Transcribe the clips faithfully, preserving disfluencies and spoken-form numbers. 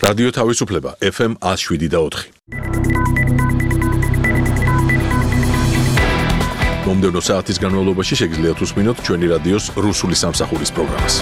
რადიო თავისუფლება ეფ ემ one oh seven და four. მომდევნო საათის განმავლობაში შეგიძლიათ უსმინოთ ჩვენი რადიოს რუსული სამსახურის პროგრამას.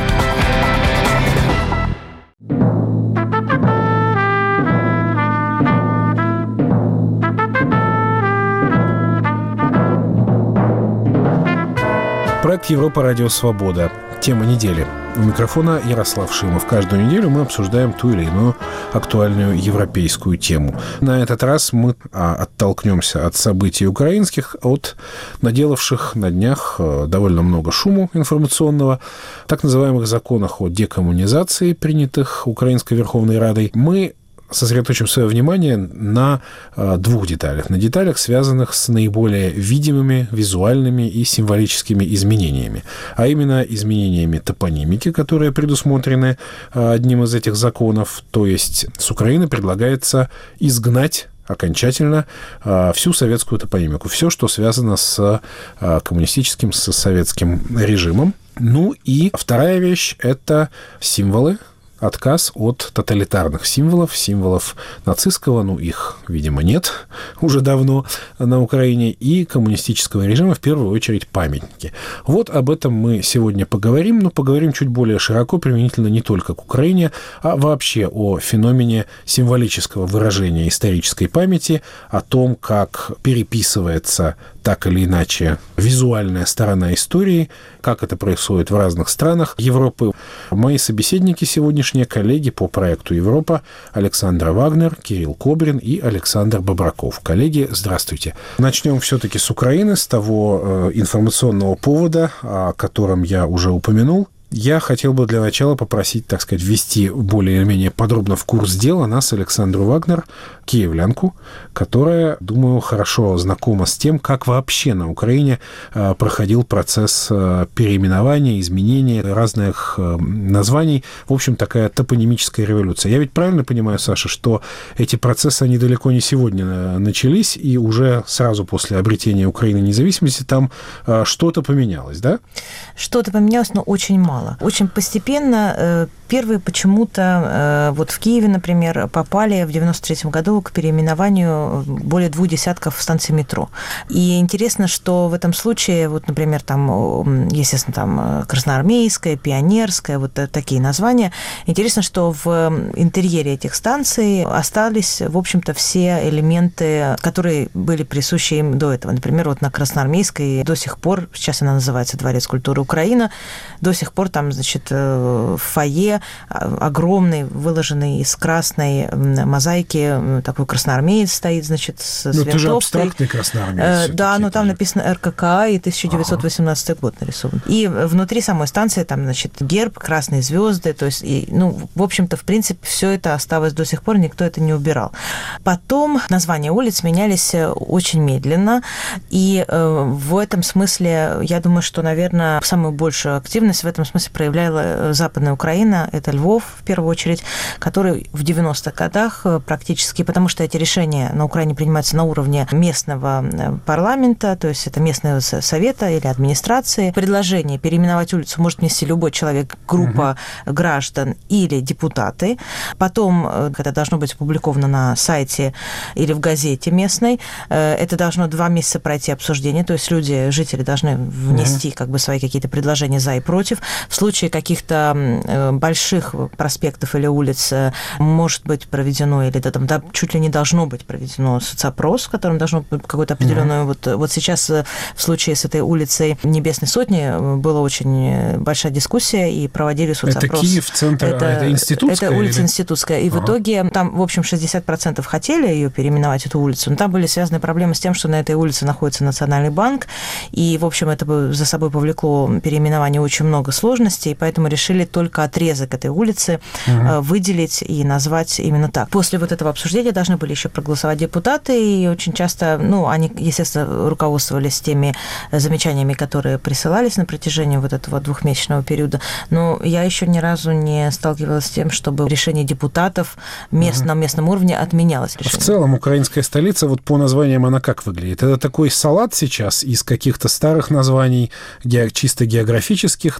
Проект «Европа. Радио Свобода». Тема недели. У микрофона Ярослав Шимов. Каждую неделю мы обсуждаем ту или иную актуальную европейскую тему. На этот раз мы а, оттолкнемся от событий украинских, от наделавших на днях довольно много шуму информационного, так называемых законах о декоммунизации, принятых Украинской Верховной Радой. Мы сосредоточим свое внимание на э, двух деталях. На деталях, связанных с наиболее видимыми, визуальными и символическими изменениями. А именно изменениями топонимики, которые предусмотрены э, одним из этих законов. То есть с Украины предлагается изгнать окончательно э, всю советскую топонимику. Все, что связано с э, коммунистическим, с советским режимом. Ну и вторая вещь – это символы. Отказ от тоталитарных символов, символов нацистского, ну, их, видимо, нет уже давно на Украине, и коммунистического режима, в первую очередь, памятники. Вот об этом мы сегодня поговорим, но поговорим чуть более широко, применительно не только к Украине, а вообще о феномене символического выражения исторической памяти, о том, как переписывается так или иначе визуальная сторона истории, как это происходит в разных странах Европы. Мои собеседники сегодняшние коллеги по проекту «Европа» Александра Вагнер, Кирилл Кобрин и Александр Бобраков. Коллеги, здравствуйте. Начнем все-таки с Украины, с того э, информационного повода, о котором я уже упомянул. Я хотел бы для начала попросить, так сказать, ввести более или менее подробно в курс дела нас, Александру Вагнер, киевлянку, которая, думаю, хорошо знакома с тем, как вообще на Украине проходил процесс переименования, изменения разных названий. В общем, такая топонимическая революция. Я ведь правильно понимаю, Саша, что эти процессы, они далеко не сегодня начались, и уже сразу после обретения Украины независимости там что-то поменялось, да? Что-то поменялось, но очень мало. Очень постепенно. Первые почему-то вот в Киеве, например, попали в девяносто третьем году к переименованию более двух десятков станций метро. И интересно, что в этом случае, вот, например, там, естественно, там Красноармейская, Пионерская, вот такие названия. Интересно, что в интерьере этих станций остались, в общем-то, все элементы, которые были присущи им до этого. Например, вот на Красноармейской до сих пор, сейчас она называется Дворец культуры Украина, до сих пор там, значит, в фойе огромный, выложенный из красной мозаики, такой красноармеец стоит, значит, с ну, винтовкой. Это же абстрактный красноармеец. Да, но там написано эр ка ка а и тысяча девятьсот восемнадцатый ага. год нарисован. И внутри самой станции там, значит, герб, красные звезды, то есть, и, ну, в общем-то, в принципе, все это осталось до сих пор, никто это не убирал. Потом названия улиц менялись очень медленно, и э, в этом смысле, я думаю, что, наверное, самую большую активность в этом смысле проявляла Западная Украина, это Львов, в первую очередь, который в девяностых годах практически, потому что эти решения на Украине принимаются на уровне местного парламента, то есть это местного совета или администрации. Предложение переименовать улицу может внести любой человек, группа угу. граждан или депутаты. Потом это должно быть опубликовано на сайте или в газете местной. Это должно два месяца пройти обсуждение, то есть люди, жители должны внести угу. как бы свои какие-то предложения за и против. В случае каких-то больших проспектов или улиц может быть проведено, или да, там да, чуть ли не должно быть проведено соцопрос, в котором должно быть какое-то определенное... Mm-hmm. Вот, вот сейчас в случае с этой улицей Небесной Сотни была очень большая дискуссия, и проводили соцопрос. Это Киев, центр, это, а это Институтская? Это улица или... Институтская. И ага. в итоге там, в общем, шестьдесят процентов хотели ее переименовать, эту улицу, но там были связаны проблемы с тем, что на этой улице находится Национальный банк, и, в общем, это бы за собой повлекло переименование очень много сложностей, и поэтому решили только отрезок этой улицы угу. выделить и назвать именно так. После вот этого обсуждения должны были еще проголосовать депутаты, и очень часто, ну, они, естественно, руководствовались теми замечаниями, которые присылались на протяжении вот этого двухмесячного периода, но я еще ни разу не сталкивалась с тем, чтобы решение депутатов мест, угу. на местном уровне отменялось. Решение. В целом, украинская столица, вот по названиям она как выглядит? Это такой салат сейчас из каких-то старых названий, чисто географических, названий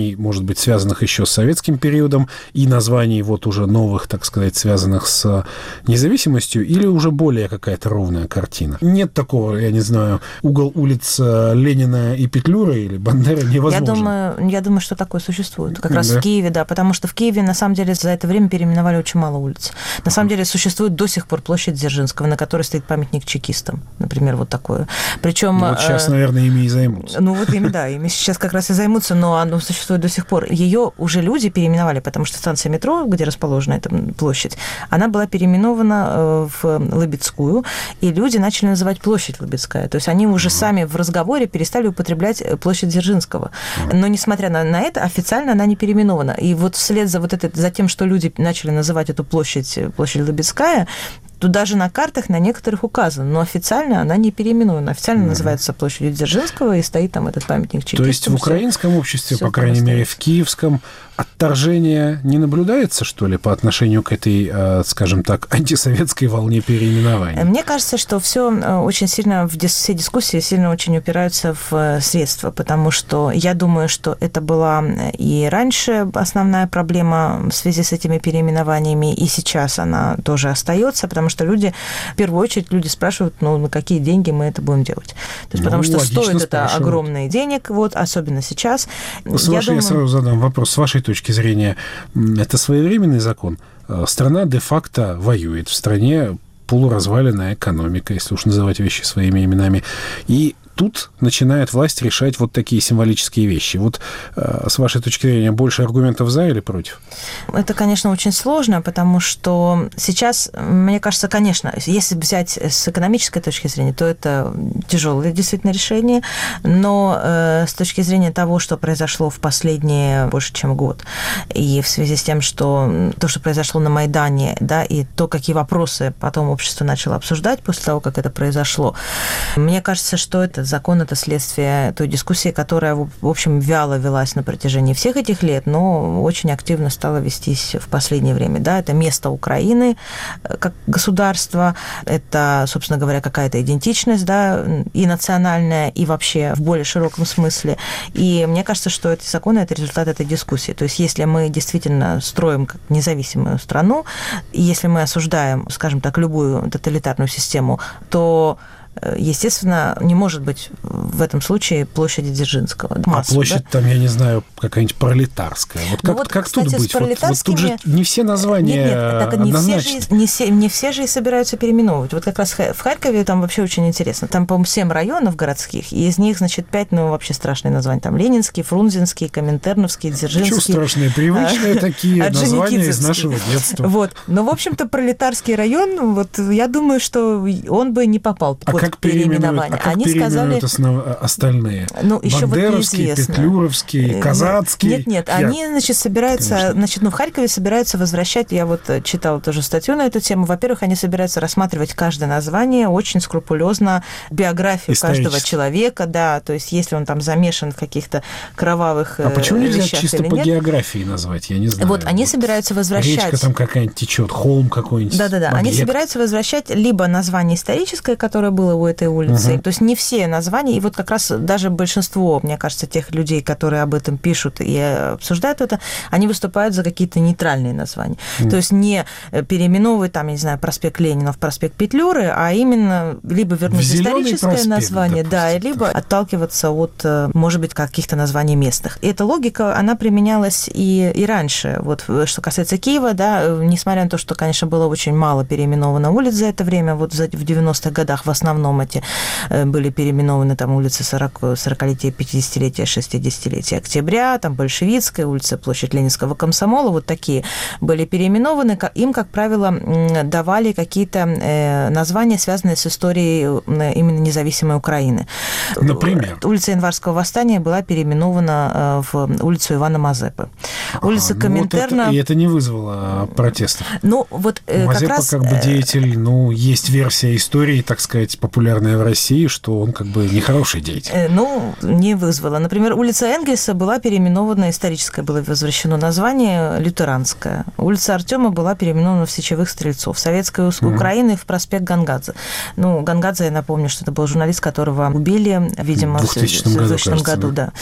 названий, может быть, связанных еще с советским периодом, и названий вот уже новых, так сказать, связанных с независимостью, или уже более какая-то ровная картина? Нет такого, я не знаю, угол улиц Ленина и Петлюры или Бандеры невозможно. Я думаю, я думаю, что такое существует. Как раз да. в Киеве, да, потому что в Киеве, на самом деле, за это время переименовали очень мало улиц. На самом деле, существует до сих пор площадь Дзержинского, на которой стоит памятник чекистам, например, вот такое. Причем... Ну, вот сейчас, наверное, ими и займутся. Ну, вот ими, да, ими сейчас как раз и займутся, но оно существует до сих пор. Ее уже люди переименовали, потому что станция метро, где расположена эта площадь, она была переименована в Лыбецкую, и люди начали называть площадь Лыбецкая. То есть они уже uh-huh. сами в разговоре перестали употреблять площадь Дзержинского. Uh-huh. Но, несмотря на, на это, официально она не переименована. И вот вслед за, вот это, за тем, что люди начали называть эту площадь площадь Лыбецкая, тут даже на картах на некоторых указано, но официально она не переименована. Официально uh-huh. называется площадью Дзержинского, и стоит там этот памятник чекистам. То есть в украинском обществе, всё по крайней остается. мере, в киевском, отторжения не наблюдается, что ли, по отношению к этой, скажем так, антисоветской волне переименования? Мне кажется, что все очень сильно, все дискуссии сильно очень упираются в средства, потому что я думаю, что это была и раньше основная проблема в связи с этими переименованиями, и сейчас она тоже остается, потому что люди, в первую очередь, люди спрашивают, ну, на какие деньги мы это будем делать. То есть, ну, потому что стоит это спрашивают. огромные денег, вот, особенно сейчас. С я, вашей, думаю... я сразу задам вопрос. С вашей точки зрения, это своевременный закон? Страна де-факто воюет, в стране полуразваленная экономика, если уж называть вещи своими именами. И тут начинает власть решать вот такие символические вещи. Вот э, с вашей точки зрения, больше аргументов за или против? Это, конечно, очень сложно, потому что сейчас, мне кажется, конечно, если взять с экономической точки зрения, то это тяжелое действительно решение, но э, с точки зрения того, что произошло в последние больше чем год, и в связи с тем, что то, что произошло на Майдане, да, и то, какие вопросы потом общество начало обсуждать после того, как это произошло, мне кажется, что это закон – это следствие той дискуссии, которая, в общем, вяло велась на протяжении всех этих лет, но очень активно стала вестись в последнее время. Да, это место Украины как государства, это, собственно говоря, какая-то идентичность, да, и национальная, и вообще в более широком смысле. И мне кажется, что эти законы – это результат этой дискуссии. То есть если мы действительно строим как независимую страну, и если мы осуждаем, скажем так, любую тоталитарную систему, то естественно, не может быть в этом случае площади Дзержинского. А Массу, площадь да? там, я не знаю, какая-нибудь пролетарская. Вот как, ну вот, как кстати, тут быть? Вот, вот тут же не все названия нет, нет, так не все, же, однозначны. не, все, не все же и собираются переименовывать. Вот как раз в Харькове там вообще очень интересно. Там, по-моему, семь районов городских, и из них, значит, пять, ну, вообще страшные названия. Там Ленинский, Фрунзенский, Коминтерновский, Дзержинский. Чего страшные? Привычные такие названия из нашего детства. Вот. Но, в общем-то, пролетарский район, вот я думаю, что он бы не попал под переименование. А как они сказали, основ... остальные? Ну, еще Бандеровский, вот Петлюровский, Казацкий. Нет, нет, я... они, значит, собираются, Конечно. значит, ну, в Харькове собираются возвращать, я вот читала тоже статью на эту тему, во-первых, они собираются рассматривать каждое название очень скрупулезно, биографию каждого человека, да, то есть если он там замешан в каких-то кровавых вещах. А почему нельзя чисто по нет? географии назвать, я не знаю. Вот, они вот собираются возвращать... Речка там какая-нибудь течет, холм какой-нибудь. Да-да-да, объект. они собираются возвращать либо название историческое, которое было у этой улицы, угу. то есть не все названия, и вот как раз даже большинство, мне кажется, тех людей, которые об этом пишут и обсуждают это, они выступают за какие-то нейтральные названия. Mm. То есть не переименовывать там, я не знаю, проспект Ленина в проспект Петлюры, а именно либо вернуть историческое проспект, название, допустим, да, либо отталкиваться от, может быть, каких-то названий местных. И эта логика, она применялась и, и раньше. Вот что касается Киева, да, несмотря на то, что, конечно, было очень мало переименовано улиц за это время, вот в девяностых годах в основном эти были переименованы там улицы сорокалетия, пятидесятилетия, шестидесятилетия октября, там Большевицкая, улица, площадь Ленинского комсомола, вот такие были переименованы. Им, как правило, давали какие-то названия, связанные с историей именно независимой Украины. Например? Улица Январского восстания была переименована в улицу Ивана Мазепы. Улица ага, Коминтерна... Ну вот это, и это не вызвало протестов. Ну, вот Мазепа как раз... как бы деятель, ну, есть версия истории, так сказать, популярная в России, что он как бы нехороший деятель. Ну, не вызвало. Например, улица Энгельса была переименована, историческое было возвращено название, лютеранская. Улица Артема была переименована в Сечевых Стрельцов. Советская mm-hmm. Украина в проспект Гангадзе. Ну, Гангадзе, я напомню, что это был журналист, которого убили, видимо, в двухтысячном году, кажется, году да.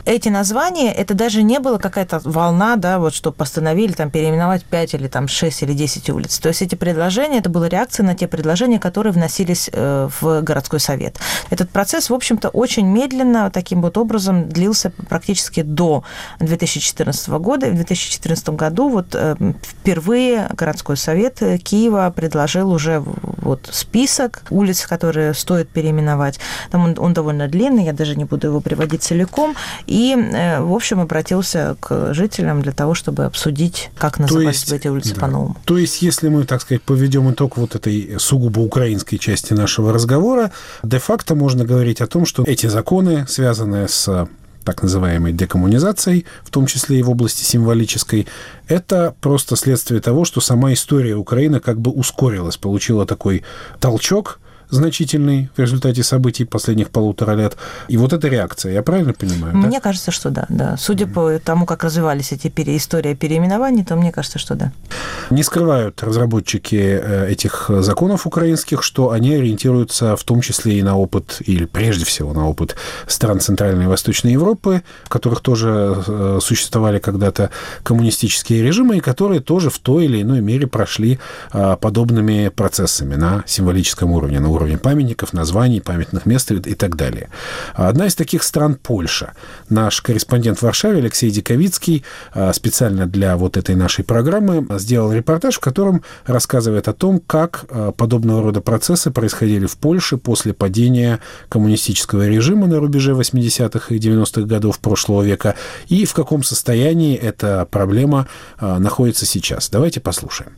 эти названия, это даже не была какая-то волна, да, вот что постановили там переименовать пять или там шесть или десять улиц. То есть эти предложения, это была реакция на те предложения, которые вносились в городской совет. Этот процесс, в общем-то, очень медленно, таким вот образом длился практически до две тысячи четырнадцатого года. И в две тысячи четырнадцатом году вот впервые городской совет Киева предложил уже вот список улиц, которые стоит переименовать. Там он, он довольно длинный, я даже не буду его приводить целиком. И, в общем, обратился к жителям для того, чтобы обсудить, как называть эти улицы да. по-новому. То есть, если мы, так сказать, поведем итог вот этой сугубо украинской части нашего разговора, де-факто можно говорить о том, что эти законы, связанные с так называемой декоммунизацией, в том числе и в области символической, это просто следствие того, что сама история Украины как бы ускорилась, получила такой толчок значительный в результате событий последних полутора лет. И вот эта реакция, я правильно понимаю? Мне да? кажется, что да. да. Судя mm-hmm. по тому, как развивались эти пере... истории переименований, то мне кажется, что да. Не скрывают разработчики этих законов украинских, что они ориентируются в том числе и на опыт, или прежде всего на опыт стран Центральной и Восточной Европы, в которых тоже существовали когда-то коммунистические режимы, и которые тоже в той или иной мере прошли подобными процессами на символическом уровне, на уровне уровне памятников, названий, памятных мест и так далее. Одна из таких стран – Польша. Наш корреспондент в Варшаве Алексей Диковицкий специально для вот этой нашей программы сделал репортаж, в котором рассказывает о том, как подобного рода процессы происходили в Польше после падения коммунистического режима на рубеже восьмидесятых и девяностых годов прошлого века и в каком состоянии эта проблема находится сейчас. Давайте послушаем.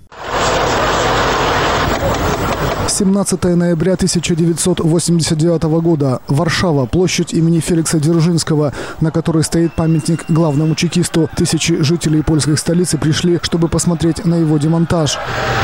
семнадцатого ноября тысяча девятьсот восемьдесят девятого года. Варшава. Площадь имени Феликса Дзержинского, на которой стоит памятник главному чекисту. Тысячи жителей польской столицы пришли, чтобы посмотреть на его демонтаж.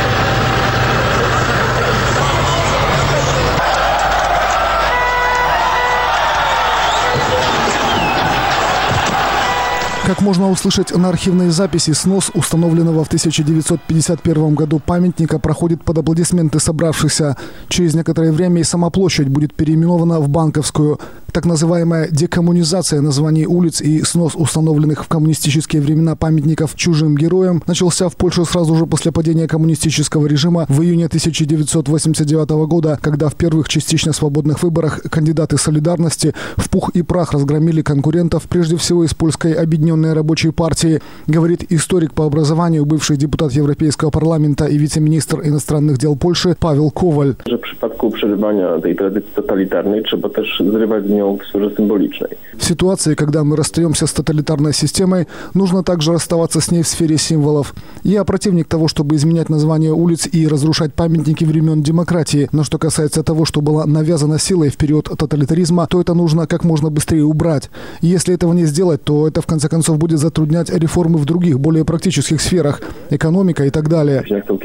Как можно услышать на архивной записи, снос установленного в тысяча девятьсот пятьдесят первом году памятника проходит под аплодисменты собравшихся. Через некоторое время и сама площадь будет переименована в Банковскую. Так называемая декоммунизация названий улиц и снос установленных в коммунистические времена памятников чужим героям начался в Польше сразу же после падения коммунистического режима в июне тысяча девятьсот восемьдесят девятого года, когда в первых частично свободных выборах кандидаты «Солидарности» в пух и прах разгромили конкурентов, прежде всего из польской объединенной рабочей партии, говорит историк по образованию, бывший депутат Европейского парламента и вице-министр иностранных дел Польши Павел Коваль. В przypadku przerywania tej tradycji totalitarnej trzeba też zrywać z nią w sferze symbolicznej. В ситуации, когда мы расстаемся с тоталитарной системой, нужно также расставаться с ней в сфере символов. Я противник того, чтобы изменять названия улиц и разрушать памятники времен демократии. Но что касается того, что было навязано силой в период тоталитаризма, то это нужно как можно быстрее убрать. И если этого не сделать, то это в конце концов будет затруднять реформы в других, более практических сферах, экономика и так далее.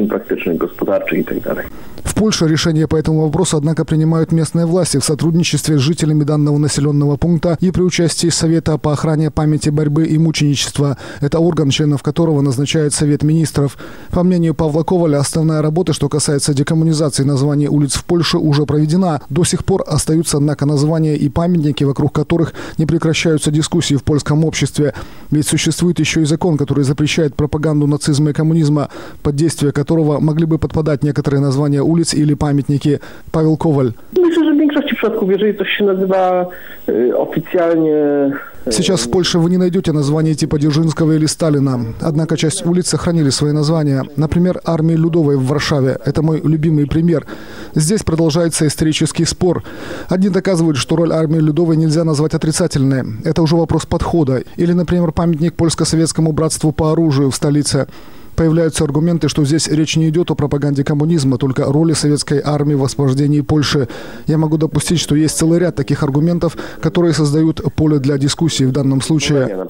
В Польше решение по этому вопросу, однако, принимают местные власти в сотрудничестве с жителями данного населенного пункта и при участии Совета по охране памяти борьбы и мученичества. Это орган, членов которого назначает Совет министров. По мнению Павла Коваля, основная работа, что касается декоммунизации названий улиц в Польше, уже проведена. До сих пор остаются, однако, названия и памятники, вокруг которых не прекращаются дискуссии в польском обществе. Ведь существует еще и закон, который запрещает пропаганду нацизма и коммунизма, под действие которого могли бы подпадать некоторые названия улиц или памятники. Павел Коваль. Myślę, że w większości przypadków, jeżeli coś się nazywa oficjalnie... Сейчас в Польше вы не найдете названия типа Дзержинского или Сталина. Однако часть улиц сохранили свои названия. Например, армии Людовой в Варшаве. Это мой любимый пример. Здесь продолжается исторический спор. Одни доказывают, что роль армии Людовой нельзя назвать отрицательной. Это уже вопрос подхода. Или, например, памятник польско-советскому братству по оружию в столице. Появляются аргументы, что здесь речь не идет о пропаганде коммунизма, только о роли советской армии в освобождении Польши. Я могу допустить, что есть целый ряд таких аргументов, которые создают поле для дискуссии в данном случае.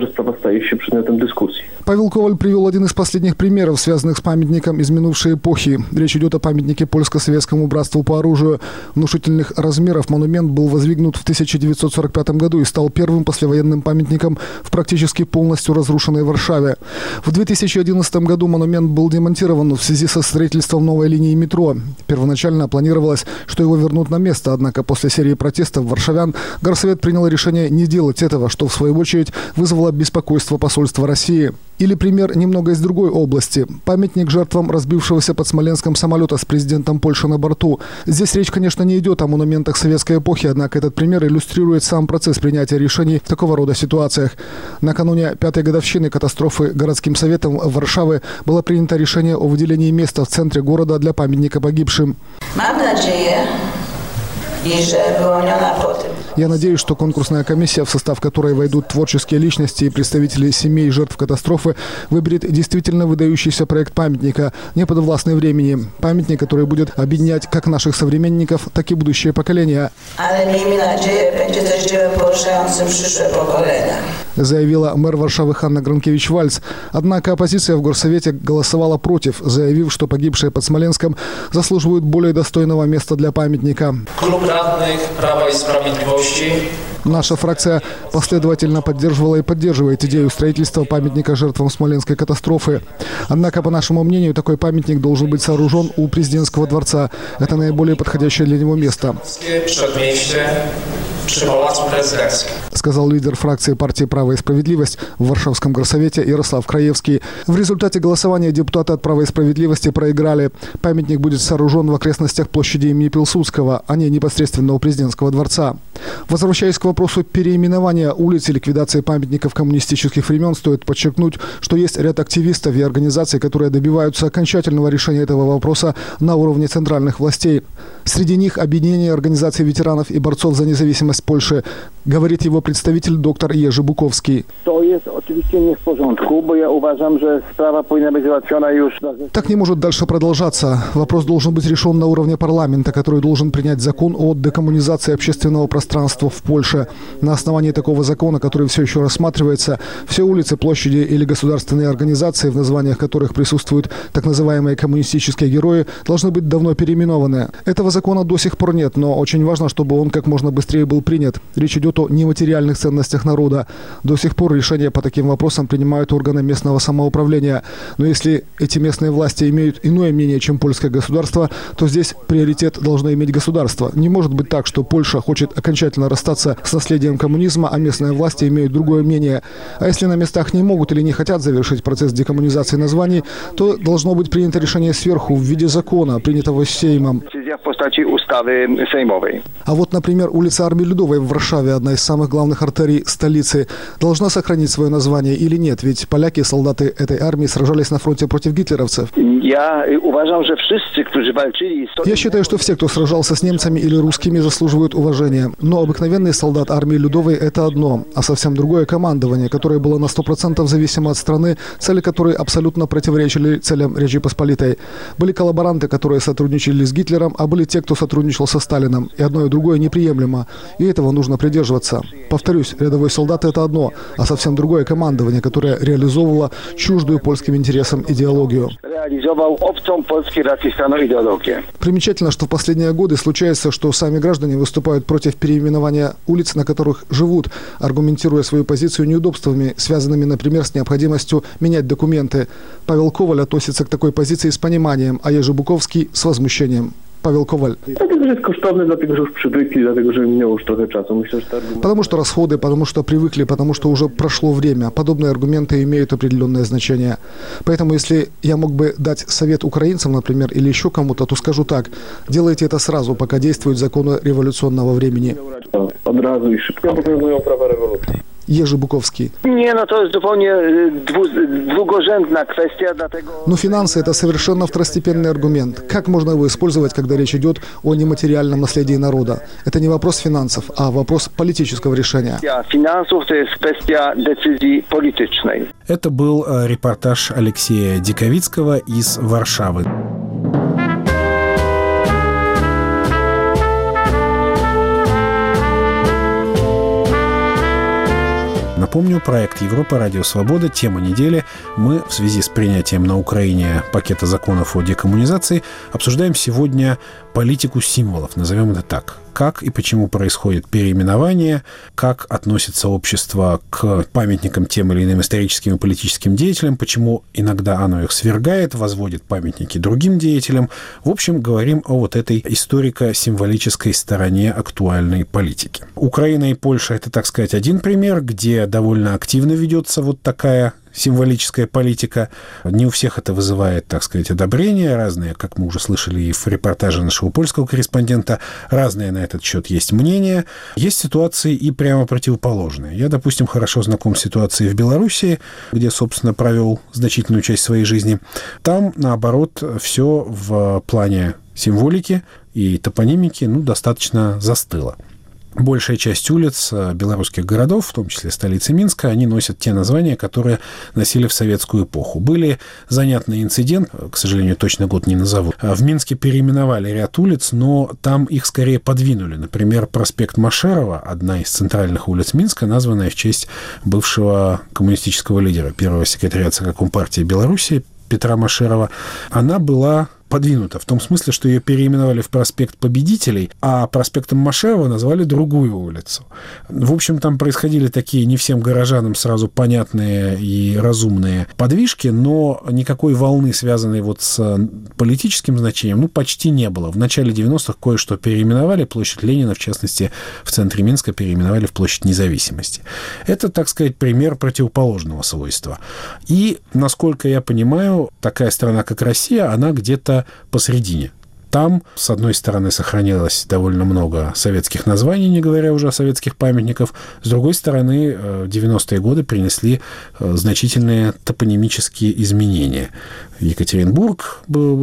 Павел Коваль привел один из последних примеров, связанных с памятником из минувшей эпохи. Речь идет о памятнике польско-советскому братству по оружию. Внушительных размеров монумент был воздвигнут в тысяча девятьсот сорок пятом году и стал первым послевоенным памятником в практически полностью разрушенной Варшаве. В две тысячи одиннадцатом двенадцатом году монумент был демонтирован в связи со строительством новой линии метро. Первоначально планировалось, что его вернут на место, однако после серии протестов варшавян горсовет принял решение не делать этого, что в свою очередь вызвало беспокойство посольства России. Или пример немного из другой области. Памятник жертвам разбившегося под Смоленском самолета с президентом Польши на борту. Здесь речь, конечно, не идет о монументах советской эпохи, однако этот пример иллюстрирует сам процесс принятия решений в такого рода ситуациях. Накануне пятой годовщины катастрофы городским советом Варшавы было принято решение о выделении места в центре города для памятника погибшим. Я надеюсь, что конкурсная комиссия, в состав которой войдут творческие личности и представители семей жертв катастрофы, выберет действительно выдающийся проект памятника, не подвластный времени. Памятник, который будет объединять как наших современников, так и будущее поколения. Заявила мэр Варшавы Ханна Гранкевич-Вальц. Однако оппозиция в горсовете голосовала против, заявив, что погибшие под Смоленском заслуживают более достойного места для памятника. Наша фракция последовательно поддерживала и поддерживает идею строительства памятника жертвам Смоленской катастрофы. Однако, по нашему мнению, такой памятник должен быть сооружен у президентского дворца. Это наиболее подходящее для него место, сказал лидер фракции партии «Право и справедливость» в Варшавском горсовете Ярослав Краевский. В результате голосования депутаты от «Права и справедливости» проиграли. Памятник будет сооружен в окрестностях площади имени Пилсудского, а не непосредственно у президентского дворца. Возвращаясь к вопросу переименования улиц и ликвидации памятников коммунистических времен, стоит подчеркнуть, что есть ряд активистов и организаций, которые добиваются окончательного решения этого вопроса на уровне центральных властей. Среди них объединение организаций ветеранов и борцов за независимость Польши, говорит его представитель доктор Jerzy Bukowski. Так не может дальше продолжаться. Вопрос должен быть решен на уровне парламента, который должен принять закон о декоммунизации общественного пространства в Польше. На основании такого закона, который все еще рассматривается, все улицы, площади или государственные организации, в названиях которых присутствуют так называемые коммунистические герои, должны быть давно переименованы. Этого закона до сих пор нет, но очень важно, чтобы он как можно быстрее был принят. Речь идет о нематериальных ценностях народа. До сих пор решения по таким вопросам принимают органы местного самоуправления. Но если эти местные власти имеют иное мнение, чем польское государство, то здесь приоритет должно иметь государство. Не может быть так, что Польша хочет окончательно расстаться с наследием коммунизма, а местные власти имеют другое мнение. А если на местах не могут или не хотят завершить процесс декоммунизации названий, то должно быть принято решение сверху в виде закона, принятого Сеймом. А вот, например, улица Армии Людовой в Варшаве, одна из самых главных артерий столицы, должна сохранить свое название или нет? Ведь поляки, солдаты этой армии, сражались на фронте против гитлеровцев. Я считаю, что все, кто сражался с немцами или русскими, заслуживают уважения. Но обыкновенный солдат армии Людовой – это одно, а совсем другое командование, которое было на сто процентов зависимо от страны, цели которой абсолютно противоречили целям Речи Посполитой. Были коллаборанты, которые сотрудничали с Гитлером, а были те, кто сотрудничал со Сталином. И одно и другое неприемлемо. И этого нужно придерживаться. Повторюсь, рядовой солдат – это одно, а совсем другое командование, которое реализовывало чуждую польским интересам идеологию. Примечательно, что в последние годы случается, что сами граждане выступают против переименования улиц, на которых живут, аргументируя свою позицию неудобствами, связанными, например, с необходимостью менять документы. Павел Коваль относится к такой позиции с пониманием, а Jerzy Bukowski – с возмущением. Павел Коваль. Потому что расходы, потому что привыкли, потому что уже прошло время. Подобные аргументы имеют определенное значение. Поэтому, если я мог бы дать совет украинцам, например, или еще кому-то, то скажу так. Делайте это сразу, пока действуют законы революционного времени. Jerzy Bukowski. Не, ну то есть zupełnie двугожентная kwestia, dlatego... Но финансы – это совершенно второстепенный аргумент. Как можно его использовать, когда речь идет о нематериальном наследии народа? Это не вопрос финансов, а вопрос политического решения. Финансов – это kwestia decyzji politycznej. Это был репортаж Алексея Диковицкого из Варшавы. Напомню, проект Европа, Радио Свобода, тема недели. Мы в связи с принятием на Украине пакета законов о декоммунизации обсуждаем сегодня политику символов, назовем это так. Как и почему происходит переименование, как относится общество к памятникам тем или иным историческим и политическим деятелям, почему иногда оно их свергает, возводит памятники другим деятелям. В общем, говорим о вот этой историко-символической стороне актуальной политики. Украина и Польша – это, так сказать, один пример, где довольно активно ведется вот такая символическая политика. Не у всех это вызывает, так сказать, одобрение. Разные, как мы уже слышали и в репортаже нашего польского корреспондента, разные на этот счет есть мнения. Есть ситуации и прямо противоположные. Я, допустим, хорошо знаком с ситуацией в Белоруссии, где, собственно, провел значительную часть своей жизни. Там, наоборот, все в плане символики и топонимики, ну, достаточно застыло. Большая часть улиц белорусских городов, в том числе столицы Минска, они носят те названия, которые носили в советскую эпоху. Были занятный инцидент, к сожалению, точно год не назову. В Минске переименовали ряд улиц, но там их скорее подвинули. Например, проспект Машерова, одна из центральных улиц Минска, названная в честь бывшего коммунистического лидера, первого секретаря ЦК Компартии Беларуси Петра Машерова, она была подвинута, в том смысле, что ее переименовали в проспект Победителей, а проспектом Машерова назвали другую улицу. В общем, там происходили такие не всем горожанам сразу понятные и разумные подвижки, но никакой волны, связанной вот с политическим значением, ну, почти не было. В начале девяностых кое-что переименовали, площадь Ленина, в частности, в центре Минска переименовали в площадь Независимости. Это, так сказать, пример противоположного свойства. И, насколько я понимаю, такая страна, как Россия, она где-то посредине. Там, с одной стороны, сохранилось довольно много советских названий, не говоря уже о советских памятниках. С другой стороны, девяностые годы принесли значительные топонимические изменения. Екатеринбург,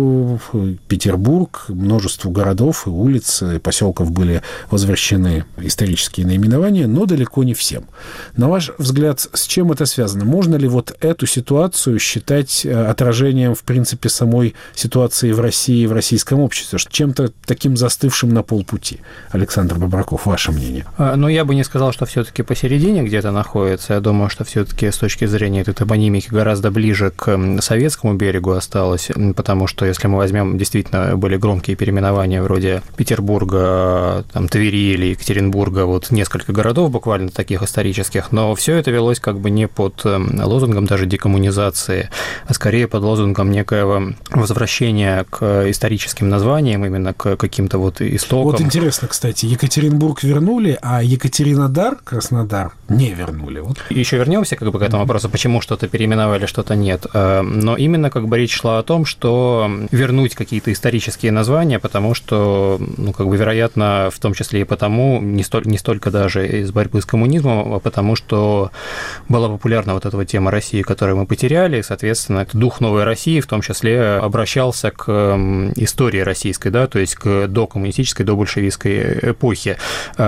Петербург, множество городов и улиц, и поселков были возвращены исторические наименования, но далеко не всем. На ваш взгляд, с чем это связано? Можно ли вот эту ситуацию считать отражением, в принципе, самой ситуации в России и в российском обществе, чем-то таким застывшим на полпути? Александр Бобраков, ваше мнение? Ну, я бы не сказал, что все-таки посередине где-то находится. Я думаю, что все-таки с точки зрения этой топонимики гораздо ближе к советскому берегу осталось, потому что, если мы возьмем, действительно были громкие переименования вроде Петербурга, там, Твери или Екатеринбурга, вот несколько городов буквально таких исторических, но все это велось как бы не под лозунгом даже декоммунизации, а скорее под лозунгом некоего возвращения к историческим названиям, именно к каким-то вот истокам. Вот интересно, кстати, Екатеринбург вернули, а Екатеринодар, Краснодар не вернули. Вот. Еще вернемся как бы к этому вопросу, почему что-то переименовали, что-то нет. Но именно как бы речь шла о том, что вернуть какие-то исторические названия, потому что, ну, как бы, вероятно, в том числе и потому, не, столь, не столько даже из борьбы с коммунизмом, а потому что была популярна вот эта вот тема России, которую мы потеряли, и, соответственно, этот дух новой России в том числе обращался к истории российской, да, то есть к докоммунистической, добольшевистской эпохе.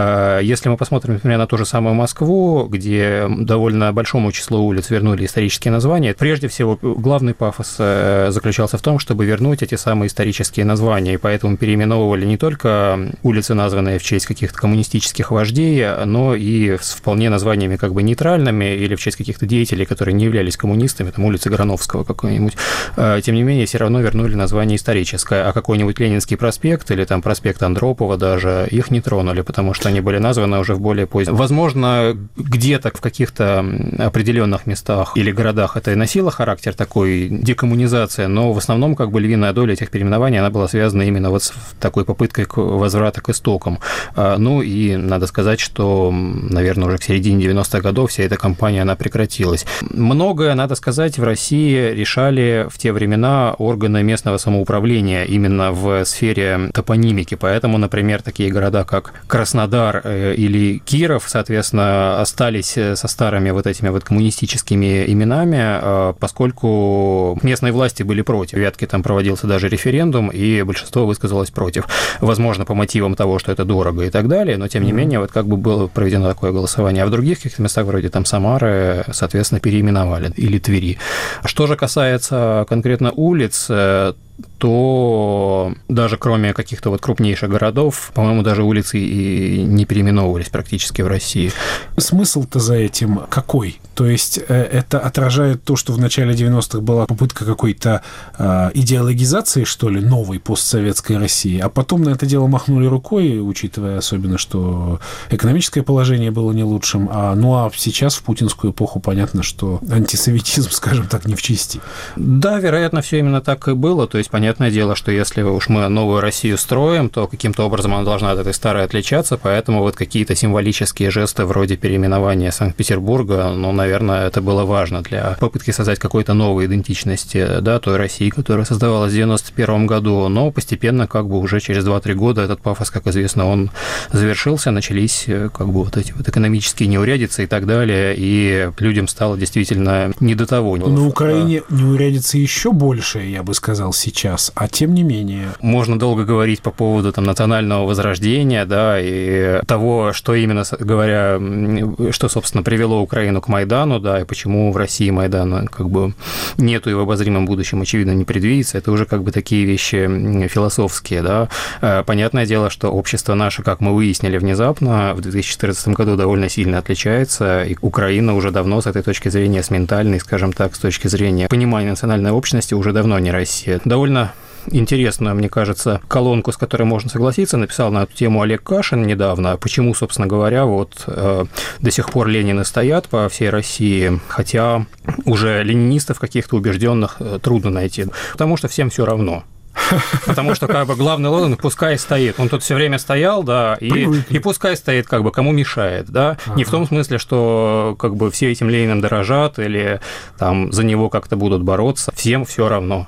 Если мы посмотрим, например, на ту же самую Москву, где довольно большому числу улиц вернули исторические названия, прежде всего, главный пафос заключался в том, чтобы вернуть эти самые исторические названия, и поэтому переименовывали не только улицы, названные в честь каких-то коммунистических вождей, но и с вполне названиями как бы нейтральными или в честь каких-то деятелей, которые не являлись коммунистами, там улица Грановского какой-нибудь. Тем не менее, все равно вернули название историческое, а какой-нибудь Ленинский проспект или там проспект Андропова даже, их не тронули, потому что они были названы уже в более позднем. Возможно, где-то в каких-то определенных местах или городах это и носило характер такой декоммунизации, но в основном как бы львиная доля этих переименований, она была связана именно вот с такой попыткой к возврата к истокам. Ну и надо сказать, что, наверное, уже к середине девяностых годов вся эта кампания, она прекратилась. Многое, надо сказать, в России решали в те времена органы местного самоуправления именно в сфере топонимики, поэтому, например, такие города, как Краснодар или Киров, соответственно, остались со старыми вот этими вот коммунистическими именами, поскольку местные власти были против. В Вятке там проводился даже референдум, и большинство высказалось против. Возможно, по мотивам того, что это дорого и так далее, но, тем не менее, вот как бы было проведено такое голосование. А в других каких-то местах, вроде там Самары, соответственно, переименовали, или Твери. Что же касается конкретно улиц, то даже кроме каких-то вот крупнейших городов, по-моему, даже улицы и не переименовывались практически в России. Смысл-то за этим какой? То есть это отражает то, что в начале девяностых была попытка какой-то э, идеологизации, что ли, новой постсоветской России, а потом на это дело махнули рукой, учитывая особенно, что экономическое положение было не лучшим, а, ну а сейчас в путинскую эпоху понятно, что антисоветизм, скажем так, не в чести. Да, вероятно, все именно так и было. То есть, понятное дело, что если уж мы новую Россию строим, то каким-то образом она должна от этой старой отличаться, поэтому вот какие-то символические жесты вроде переименования Санкт-Петербурга, ну, наверное, это было важно для попытки создать какой-то новой идентичности, да, той России, которая создавалась в девяносто первом году, но постепенно, как бы уже через два-три года этот пафос, как известно, он завершился, начались как бы вот эти вот экономические неурядицы и так далее, и людям стало действительно не до того. На Украине неурядицы еще больше, я бы сказал, сейчас, а тем не менее. Можно долго говорить по поводу там национального возрождения, да, и того, что именно, говоря, что, собственно, привело Украину к Майдану, да, и почему в России Майдана как бы нету и в обозримом будущем, очевидно, не предвидится, это уже как бы такие вещи философские, да. Понятное дело, что общество наше, как мы выяснили внезапно, в две тысячи четырнадцатом году довольно сильно отличается, и Украина уже давно с этой точки зрения, с ментальной, скажем так, с точки зрения понимания национальной общности, уже давно не Россия. Довольно интересную, мне кажется, колонку, с которой можно согласиться, написал на эту тему Олег Кашин недавно. Почему, собственно говоря, вот э, до сих пор Ленины стоят по всей России, хотя уже ленинистов каких-то убежденных э, трудно найти, потому что всем все равно. Потому что как бы главный лозунг «пускай стоит». Он тут все время стоял, да, и, и пускай стоит, как бы, кому мешает, да. Ага. Не в том смысле, что как бы все этим Лениным дорожат или там за него как-то будут бороться. Всем все равно.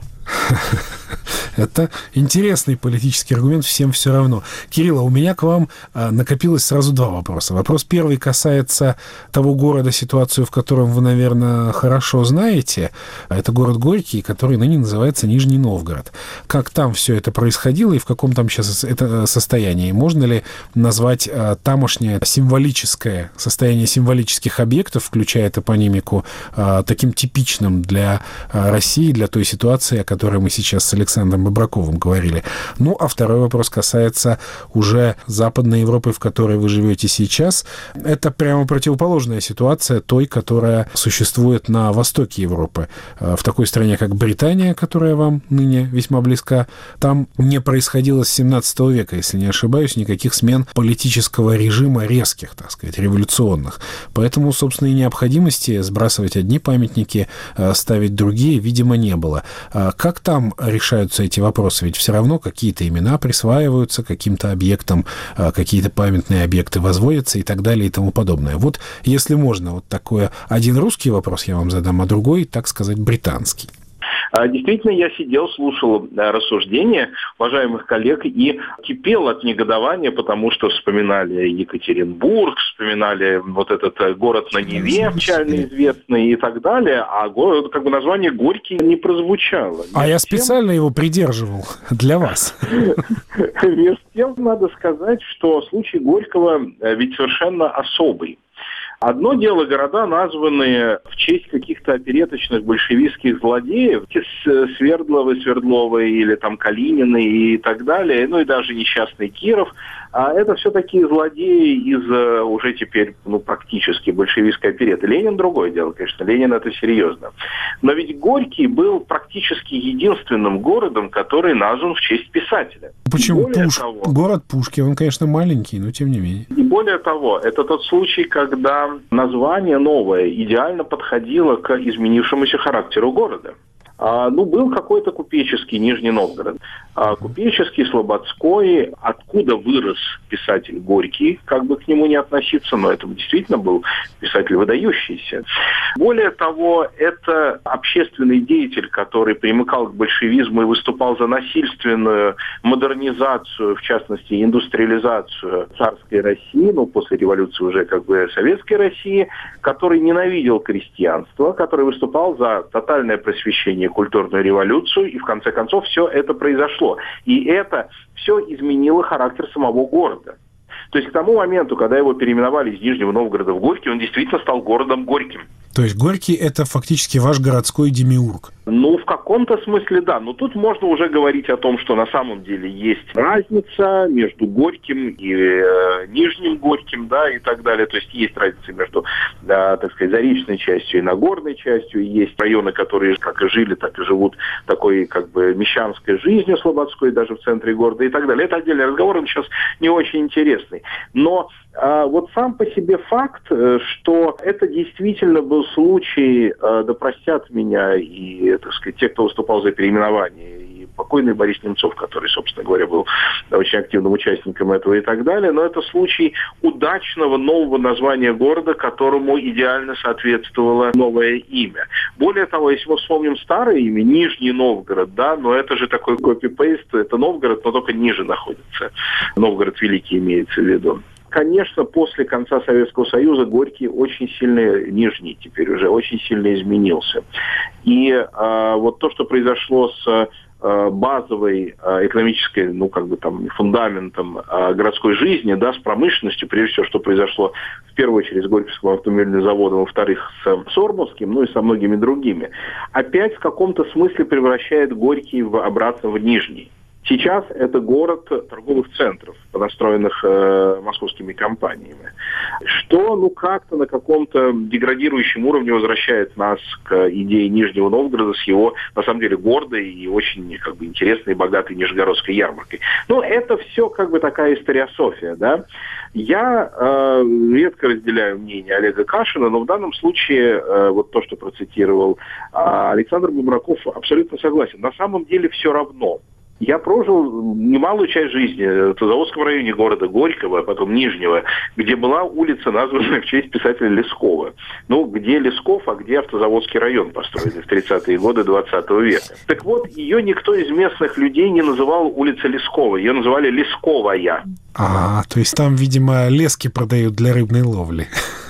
Это интересный политический аргумент, всем все равно. Кирилл, у меня к вам накопилось сразу два вопроса. Вопрос первый касается того города, ситуацию в котором вы, наверное, хорошо знаете. Это город Горький, который ныне называется Нижний Новгород. Как там все это происходило и в каком там сейчас это состоянии? Можно ли назвать тамошнее символическое состояние символических объектов, включая топонимику, таким типичным для России, для той ситуации, о которой мы сейчас с Александром Бобраковым говорили. Ну, а второй вопрос касается уже Западной Европы, в которой вы живете сейчас. Это прямо противоположная ситуация той, которая существует на востоке Европы. В такой стране, как Британия, которая вам ныне весьма близка, там не происходило с семнадцатого века, если не ошибаюсь, никаких смен политического режима резких, так сказать, революционных. Поэтому, собственно, и необходимости сбрасывать одни памятники, ставить другие, видимо, не было. Как там решаются эти вопросы? Ведь все равно какие-то имена присваиваются каким-то объектам, какие-то памятные объекты возводятся и так далее и тому подобное. Вот, если можно, вот такой один русский вопрос я вам задам, а другой, так сказать, британский. Действительно, я сидел, слушал рассуждения уважаемых коллег и кипел от негодования, потому что вспоминали Екатеринбург, вспоминали вот этот город на Неве, печально известный и так далее, а как бы название Горький не прозвучало. А я специально его придерживал для вас. Между тем, надо сказать, что случай Горького ведь совершенно особый. Одно дело города, названные в честь каких-то опереточных большевистских злодеев, Свердловы, Свердловы или там Калинины и так далее, ну и даже несчастный Киров. А это все такие злодеи из уже теперь ну, практически большевистской опереты. Ленин другое дело, конечно, Ленин это серьезно. Но ведь Горький был практически единственным городом, который назван в честь писателя. Почему? Пуш... Того, город Пушкин, он, конечно, маленький, но тем не менее. И более того, это тот случай, когда название новое идеально подходило к изменившемуся характеру города. А, ну, был какой-то купеческий Нижний Новгород. А, купеческий, слободской, откуда вырос писатель Горький, как бы к нему не относиться, но это действительно был писатель выдающийся. Более того, это общественный деятель, который примыкал к большевизму и выступал за насильственную модернизацию, в частности, индустриализацию царской России, ну, после революции уже как бы советской России, который ненавидел крестьянство, который выступал за тотальное просвещение, культурную революцию, и в конце концов все это произошло. И это все изменило характер самого города. То есть к тому моменту, когда его переименовали из Нижнего Новгорода в Горький, он действительно стал городом Горьким. То есть Горький – это фактически ваш городской демиург? Ну, в каком-то смысле, да. Но тут можно уже говорить о том, что на самом деле есть разница между Горьким и э, Нижним Горьким, да, и так далее. То есть есть разница между, да, так сказать, заречной частью и Нагорной частью. Есть районы, которые как и жили, так и живут такой, как бы, мещанской жизнью слободской, даже в центре города и так далее. Это отдельный разговор, он сейчас не очень интересный. Но а, вот сам по себе факт, что это действительно был случай, а, да простят меня и, так сказать, те, кто выступал за переименование, и покойный Борис Немцов, который, собственно говоря, был очень активным участником этого и так далее, но это случай удачного нового названия города, которому идеально соответствовало новое имя. Более того, если мы вспомним старое имя, Нижний Новгород, да, но это же такой копи-пейст, это Новгород, но только ниже находится. Новгород Великий имеется в виду. Конечно, после конца Советского Союза Горький очень сильно, Нижний теперь уже, очень сильно изменился. И э, вот то, что произошло с э, базовой э, экономической, ну, как бы там, фундаментом э, городской жизни, да, с промышленностью, прежде всего, что произошло в первую очередь с Горьковским автомобильным заводом, во-вторых, с Сормовским, ну и со многими другими, опять в каком-то смысле превращает Горький в, обратно в Нижний. Сейчас это город торговых центров, построенных э, московскими компаниями, что, ну, как-то на каком-то деградирующем уровне возвращает нас к идее Нижнего Новгорода с его, на самом деле, гордой и очень, как бы, интересной и богатой Нижегородской ярмаркой. Но это все, как бы, такая историософия, да. Я э, редко разделяю мнение Олега Кашина, но в данном случае, э, вот то, что процитировал э, Александр Бубраков, абсолютно согласен. На самом деле все равно. Я прожил немалую часть жизни в Заводском районе города Горького, а потом Нижнего, где была улица, названная в честь писателя Лескова. Ну, где Лесков, а где Автозаводский район, построенный в тридцатые годы двадцатого века. Так вот, ее никто из местных людей не называл улицей Лескова, ее называли Лесковая. А, то есть там, видимо, лески продают для рыбной ловли.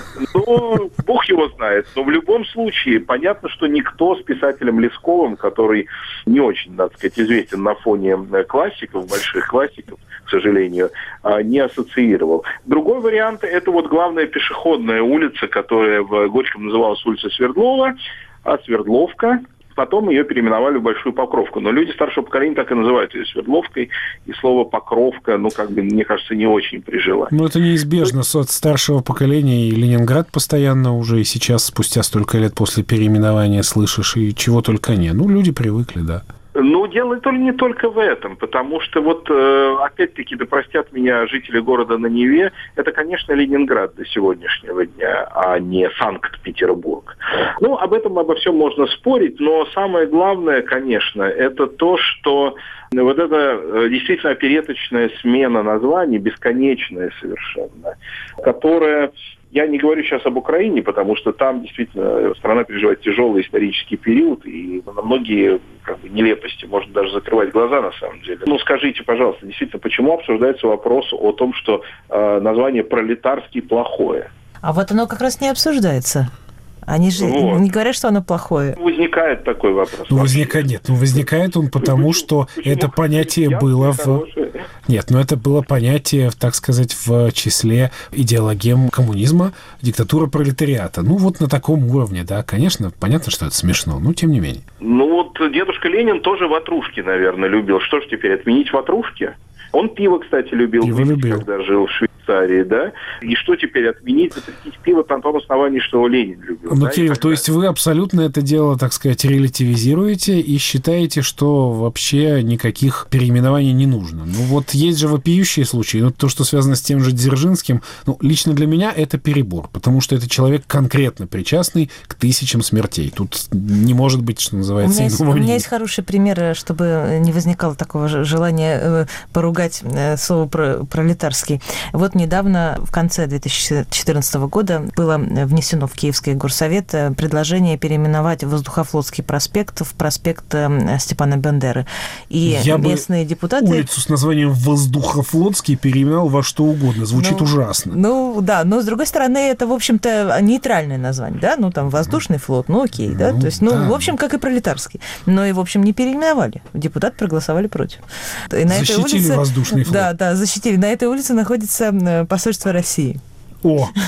Ну, бог его знает. Но в любом случае, понятно, что никто с писателем Лесковым, который не очень, так сказать, известен на фоне классиков, больших классиков, к сожалению, не ассоциировал. Другой вариант – это вот главная пешеходная улица, которая в Горьком называлась улица Свердлова, а Свердловка. Потом ее переименовали в Большую Покровку. Но люди старшего поколения так и называют ее Свердловкой. И слово «Покровка», ну, как бы, мне кажется, не очень прижило. Ну, это неизбежно. От старшего поколения и Ленинград постоянно уже и сейчас, спустя столько лет после переименования, слышишь, и чего только не. Ну, люди привыкли, да. Ну, дело то ли не только в этом, потому что вот, э, опять-таки, да простят меня жители города на Неве, это, конечно, Ленинград до сегодняшнего дня, а не Санкт-Петербург. Ну, об этом, обо всем можно спорить, но самое главное, конечно, это то, что вот эта действительно опереточная смена названий, бесконечная совершенно, которая... Я не говорю сейчас об Украине, потому что там действительно страна переживает тяжелый исторический период, и на многие, как бы, нелепости можно даже закрывать глаза на самом деле. Ну, скажите, пожалуйста, действительно, почему обсуждается вопрос о том, что э, название «пролетарский» плохое? А вот оно как раз не обсуждается. Они же вот не говорят, что оно плохое. Возникает такой вопрос. Ну, возникает, нет, ну, возникает он потому, почему, что почему это понятие было в... Хорошие? Нет, ну, это было понятие, так сказать, в числе идеологем коммунизма, диктатура пролетариата. Ну, вот на таком уровне, да, конечно, понятно, что это смешно, но тем не менее. Ну, вот дедушка Ленин тоже ватрушки, наверное, любил. Что ж теперь, отменить ватрушки? Он пиво, кстати, любил, пиво любил, когда жил в Швейцарии, да? И что теперь, отменить, запретить пиво на том основании, что его Ленин любил? Ну, да? Кирилл, то есть вы абсолютно это дело, так сказать, релятивизируете и считаете, что вообще никаких переименований не нужно. Ну, вот есть же вопиющие случаи, ну, то, что связано с тем же Дзержинским, ну, лично для меня это перебор, потому что это человек конкретно причастный к тысячам смертей. Тут не может быть, что называется, у меня есть, у меня есть хороший пример, чтобы не возникало такого желания поругать слово пролетарский. Вот недавно, в конце две тысячи четырнадцатого года, было внесено в Киевский горсовет предложение переименовать Воздухофлотский проспект в проспект Степана Бендеры. И Я местные бы депутаты... улицу с названием Воздухофлотский переименовал во что угодно. Звучит ну, ужасно. Ну, да, но, с другой стороны, это, в общем-то, нейтральное название, да? Ну, там, воздушный флот, ну, окей, да? Ну, То есть, ну, да. в общем, как и пролетарский. Но и, в общем, не переименовали. Депутаты проголосовали против. И на защитили этой улице... воздушный флот. Да, да, защитили. На этой улице находится посольство России. О,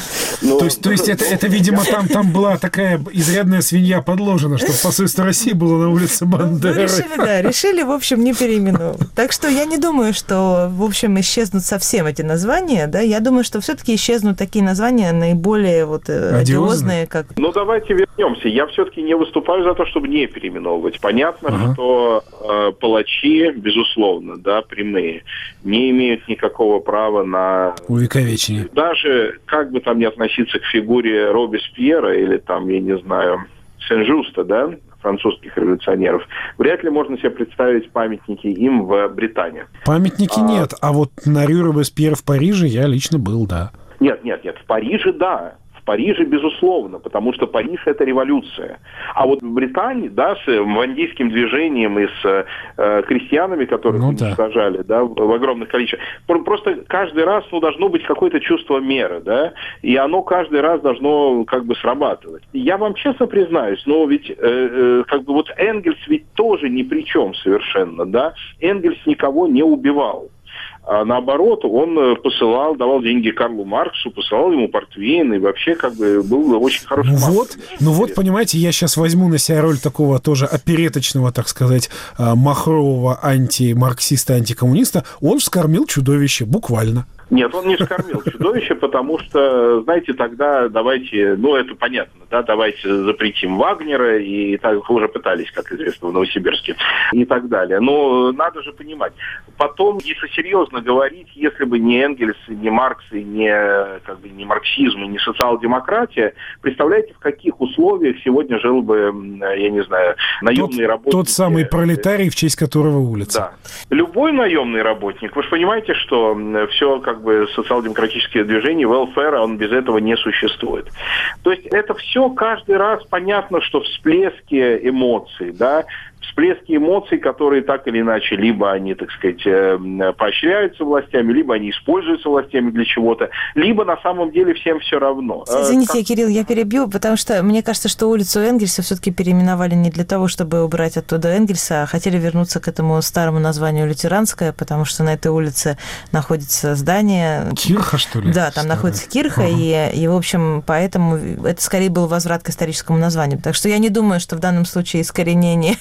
Ну, то есть, то есть это, это, видимо, там, там была такая изрядная свинья подложена, чтобы посольство России было на улице Бандеры. Ну, решили, да, решили, в общем, не переименовывать. Так что я не думаю, что, в общем, исчезнут совсем эти названия, да, я думаю, что все-таки исчезнут такие названия наиболее вот одиозные, как... Ну, давайте вернемся. Я все-таки не выступаю за то, чтобы не переименовывать. Понятно, ага. что э, палачи, безусловно, да, прямые, не имеют никакого права на... увековечение. Даже, как бы там ни относиться к фигуре Робеспьера или там, я не знаю, Сен-Жуста, да, французских революционеров, вряд ли можно себе представить памятники им в Британии. Памятники а... нет, а вот на Рю Робеспьера в Париже я лично был, да. Нет, нет, нет, в Париже, да. В Париже, безусловно, потому что Париж – это революция. А вот в Британии, да, с вандийским движением и с э, крестьянами, которых ну, уничтожали, да. Да, в, в огромных количествах, просто каждый раз, ну, должно быть какое-то чувство меры, да, и оно каждый раз должно как бы срабатывать. Я вам честно признаюсь, но ведь э, э, как бы вот Энгельс ведь тоже ни при чем совершенно, да, Энгельс никого не убивал. А наоборот, он посылал, давал деньги Карлу Марксу, посылал ему портвейн, и вообще как бы был очень хороший. Ну вот, ну вот, понимаете, я сейчас возьму на себя роль такого тоже опереточного, так сказать, махрового антимарксиста, антикоммуниста. Он вскормил чудовище, буквально. Нет, он не вскормил чудовище, потому что, знаете, тогда давайте, ну, это понятно, да, давайте запретим Вагнера, и так уже пытались, как известно, в Новосибирске, и так далее. Но надо же понимать. Потом, если серьезно говорить, если бы не Энгельс, не Маркс, и не, как бы, не марксизм, и не социал-демократия, представляете, в каких условиях сегодня жил бы, я не знаю, наемный тот, работник. Тот самый пролетарий, в честь которого улица. Да. Любой наемный работник, вы же понимаете, что все как бы социал-демократическое движение, welfare, он без этого не существует. То есть это все каждый раз понятно, что всплески эмоций, да, всплески эмоций, которые так или иначе, либо они, так сказать, поощряются властями, либо они используются властями для чего-то, либо на самом деле всем все равно. Извините, как... Кирилл, я перебью, потому что мне кажется, что улицу Энгельса все-таки переименовали не для того, чтобы убрать оттуда Энгельса, а хотели вернуться к этому старому названию Лютеранская, потому что на этой улице находится здание... Кирха, что ли? Да, там Старая. находится Кирха, ага. и, и, в общем, поэтому это скорее был возврат к историческому названию. Так что я не думаю, что в данном случае искоренение...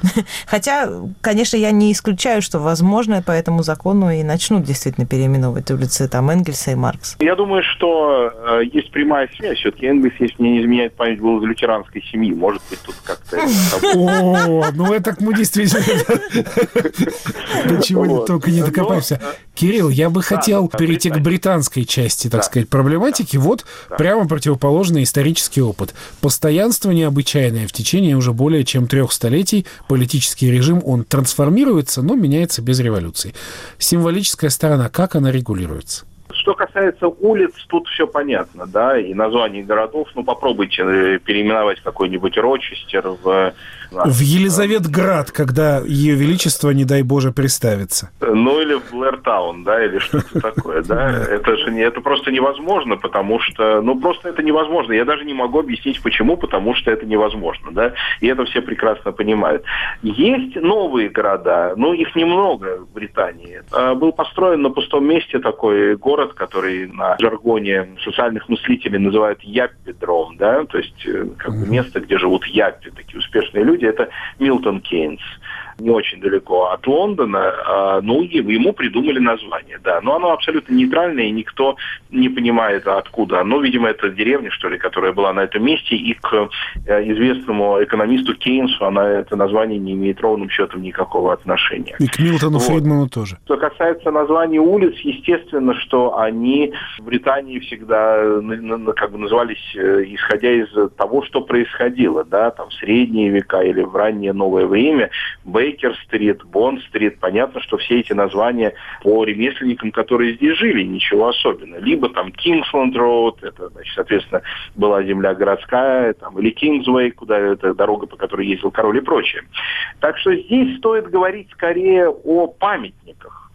Хотя, конечно, я не исключаю, что, возможно, по этому закону и начнут действительно переименовывать улицы там Энгельса и Маркса. Я думаю, что э, есть прямая связь. Все-таки Энгельс, если мне не изменяет память, был из лютеранской семьи. Может быть, тут как-то... О, ну это мы действительно до чего только не докопаемся. Кирилл, я бы хотел перейти к британской части, так сказать, проблематики. Вот прямо противоположный исторический опыт. Постоянство необычайное в течение уже более чем трех столетий. Политический режим, он трансформируется, но меняется без революции. Символическая сторона, как она регулируется? Что касается улиц, тут все понятно, да, и названий городов. Ну, попробуйте переименовать какой-нибудь Рочестер в... В Елизаветград, когда Ее Величество, не дай Боже, приставится. Ну, или в Блэртаун, да, или что-то такое, да. Это же не, это просто невозможно, потому что, ну, просто это невозможно. Я даже не могу объяснить, почему, потому что это невозможно, да, и это все прекрасно понимают. Есть новые города, но их немного в Британии. Был построен на пустом месте такой город, который на жаргоне социальных мыслителей называют яппидром, да, то есть как бы место, где живут яппи, такие успешные люди. Это Милтон Кейнс. Не очень далеко от Лондона, ну, ему придумали название, да. Но оно абсолютно нейтральное, и никто не понимает, откуда оно. Видимо, это деревня, что ли, которая была на этом месте, и к известному экономисту Кейнсу она, это название не имеет ровным счетом никакого отношения. И к Милтону вот. Фридману тоже. Что касается названий улиц, естественно, что они в Британии всегда как бы назывались, исходя из того, что происходило, да, там, в средние века или в раннее новое время. Бейкер-стрит, Бонд-стрит. Понятно, что все эти названия по ремесленникам, которые здесь жили, ничего особенного. Либо там Кингсленд-роуд, это, значит, соответственно, была земля городская, там, или Кингсвей, куда это дорога, по которой ездил король и прочее. Так что здесь стоит говорить скорее о памятниках.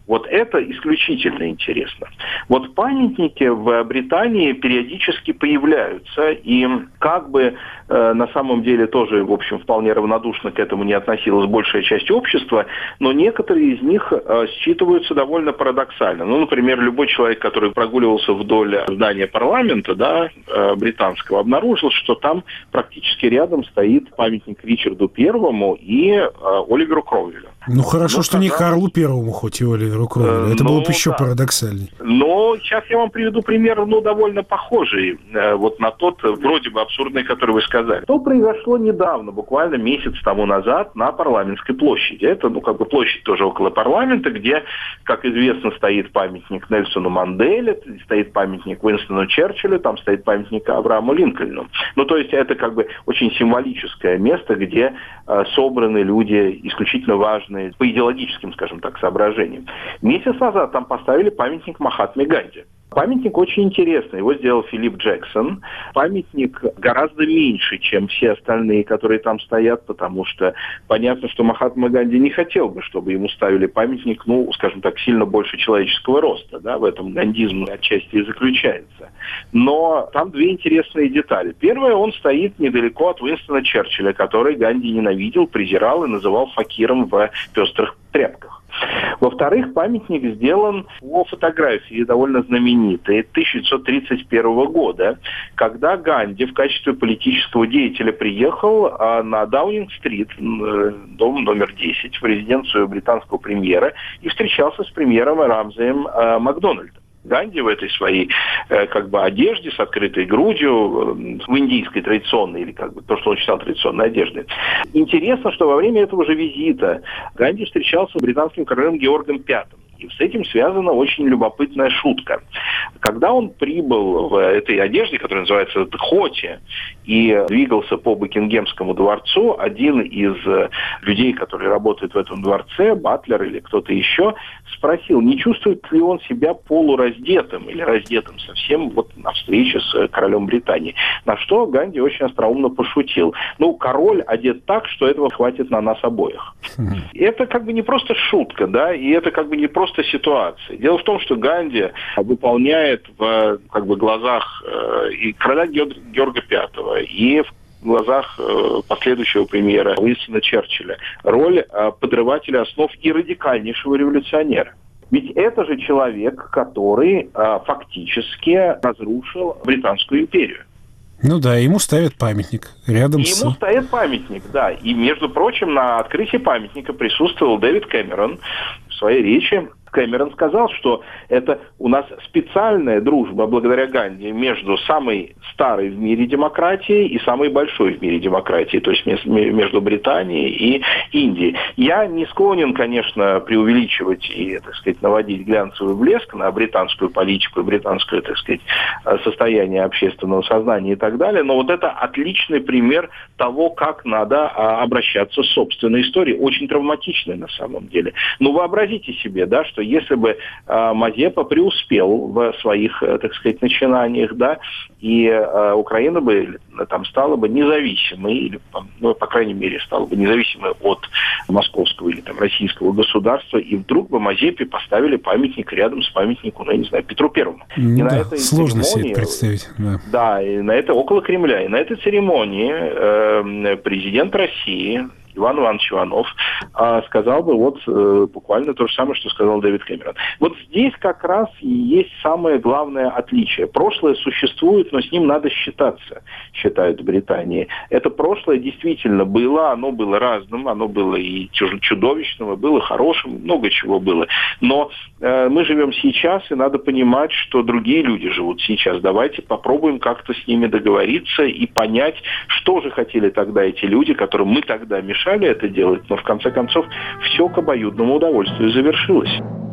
Вот это исключительно интересно. Вот памятники в Британии периодически появляются, и как бы э, на самом деле тоже, в общем, вполне равнодушно к этому не относилась большая часть общества, но некоторые из них э, считываются довольно парадоксально. Ну, например, любой человек, который прогуливался вдоль здания парламента, да, э, британского, обнаружил, что там практически рядом стоит памятник Ричарду Первому и э, Оливеру Кромвелю. Ну, хорошо, ну, что не Карлу Первому, хоть и Оливеру Кромвелю. Это ну, было бы еще да. парадоксальнее. Но сейчас я вам приведу пример, ну, довольно похожий э, вот на тот, вроде бы абсурдный, который вы сказали. Что произошло недавно, буквально месяц тому назад, на Парламентской площади. Это, ну, как бы площадь тоже около парламента, где, как известно, стоит памятник Нельсону Манделе, стоит памятник Уинстону Черчиллю, там стоит памятник Аврааму Линкольну. Ну, то есть это как бы очень символическое место, где э, собраны люди исключительно важные по идеологическим, скажем так, соображениям. Месяц назад там поставили памятник Махатме Ганди. Памятник очень интересный. Его сделал Филипп Джексон. Памятник гораздо меньше, чем все остальные, которые там стоят, потому что понятно, что Махатма Ганди не хотел бы, чтобы ему ставили памятник, ну, скажем так, сильно больше человеческого роста. Да? В этом гандизм отчасти и заключается. Но там две интересные детали. Первое, он стоит недалеко от Уинстона Черчилля, который Ганди ненавидел, презирал и называл факиром в пестрых тряпках. Во-вторых, памятник сделан по фотографии довольно знаменитой тысяча девятьсот тридцать первого года, когда Ганди в качестве политического деятеля приехал на Даунинг-стрит, дом номер десять, в резиденцию британского премьера и встречался с премьером Рамзеем Макдональдом. Ганди в этой своей э, как бы одежде с открытой грудью, э, в индийской традиционной, или как бы то, что он считал традиционной одеждой. Интересно, что во время этого же визита Ганди встречался с британским королем Георгом Пятым. И с этим связана очень любопытная шутка. Когда он прибыл в этой одежде, которая называется «Хоти», и двигался по Букингемскому дворцу, один из людей, которые работают в этом дворце, батлер или кто-то еще, спросил, не чувствует ли он себя полураздетым или раздетым совсем вот на встрече с королем Британии. На что Ганди очень остроумно пошутил. Ну, король одет так, что этого хватит на нас обоих. Это как бы не просто шутка, да, и это как бы не просто ситуация. Дело в том, что Ганди выполняет в как бы глазах э, и короля Георга Пятого, и в глазах э, последующего премьера Уинстона Черчилля роль э, подрывателя основ и радикальнейшего революционера. Ведь это же человек, который э, фактически разрушил Британскую империю. Ну да, ему ставят памятник рядом и с... Ему ставят памятник, да. И, между прочим, на открытии памятника присутствовал Дэвид Кэмерон в своей речи. Кэмерон сказал, что это у нас специальная дружба благодаря Ганди между самой старой в мире демократией и самой большой в мире демократией, то есть между Британией и Индией. Я не склонен, конечно, преувеличивать и, так сказать, наводить глянцевый блеск на британскую политику и британское, так сказать, состояние общественного сознания и так далее, но вот это отличный пример того, как надо обращаться с собственной историей, очень травматичной на самом деле. Но вообразите себе, да, что если бы э, Мазепа преуспел в своих, э, так сказать, начинаниях, да, и э, Украина бы там стала бы независимой, или, ну, по крайней мере, стала бы независимой от московского или там российского государства, и вдруг бы Мазепе поставили памятник рядом с памятником, ну, я не знаю, Петру Первому. И да, на этой сложно себе это представить. Да. да, и на это около Кремля. И на этой церемонии э, президент России Иван Иванович Иванов а, сказал бы вот э, буквально то же самое, что сказал Дэвид Кэмерон. Вот здесь как раз и есть самое главное отличие. Прошлое существует, но с ним надо считаться, считают в Британии. Это прошлое действительно было, оно было разным, оно было и чудовищным, и было хорошим, много чего было. Но э, мы живем сейчас, и надо понимать, что другие люди живут сейчас. Давайте попробуем как-то с ними договориться и понять, что же хотели тогда эти люди, которым мы тогда мешали это делать, но в конце концов все к обоюдному удовольствию завершилось.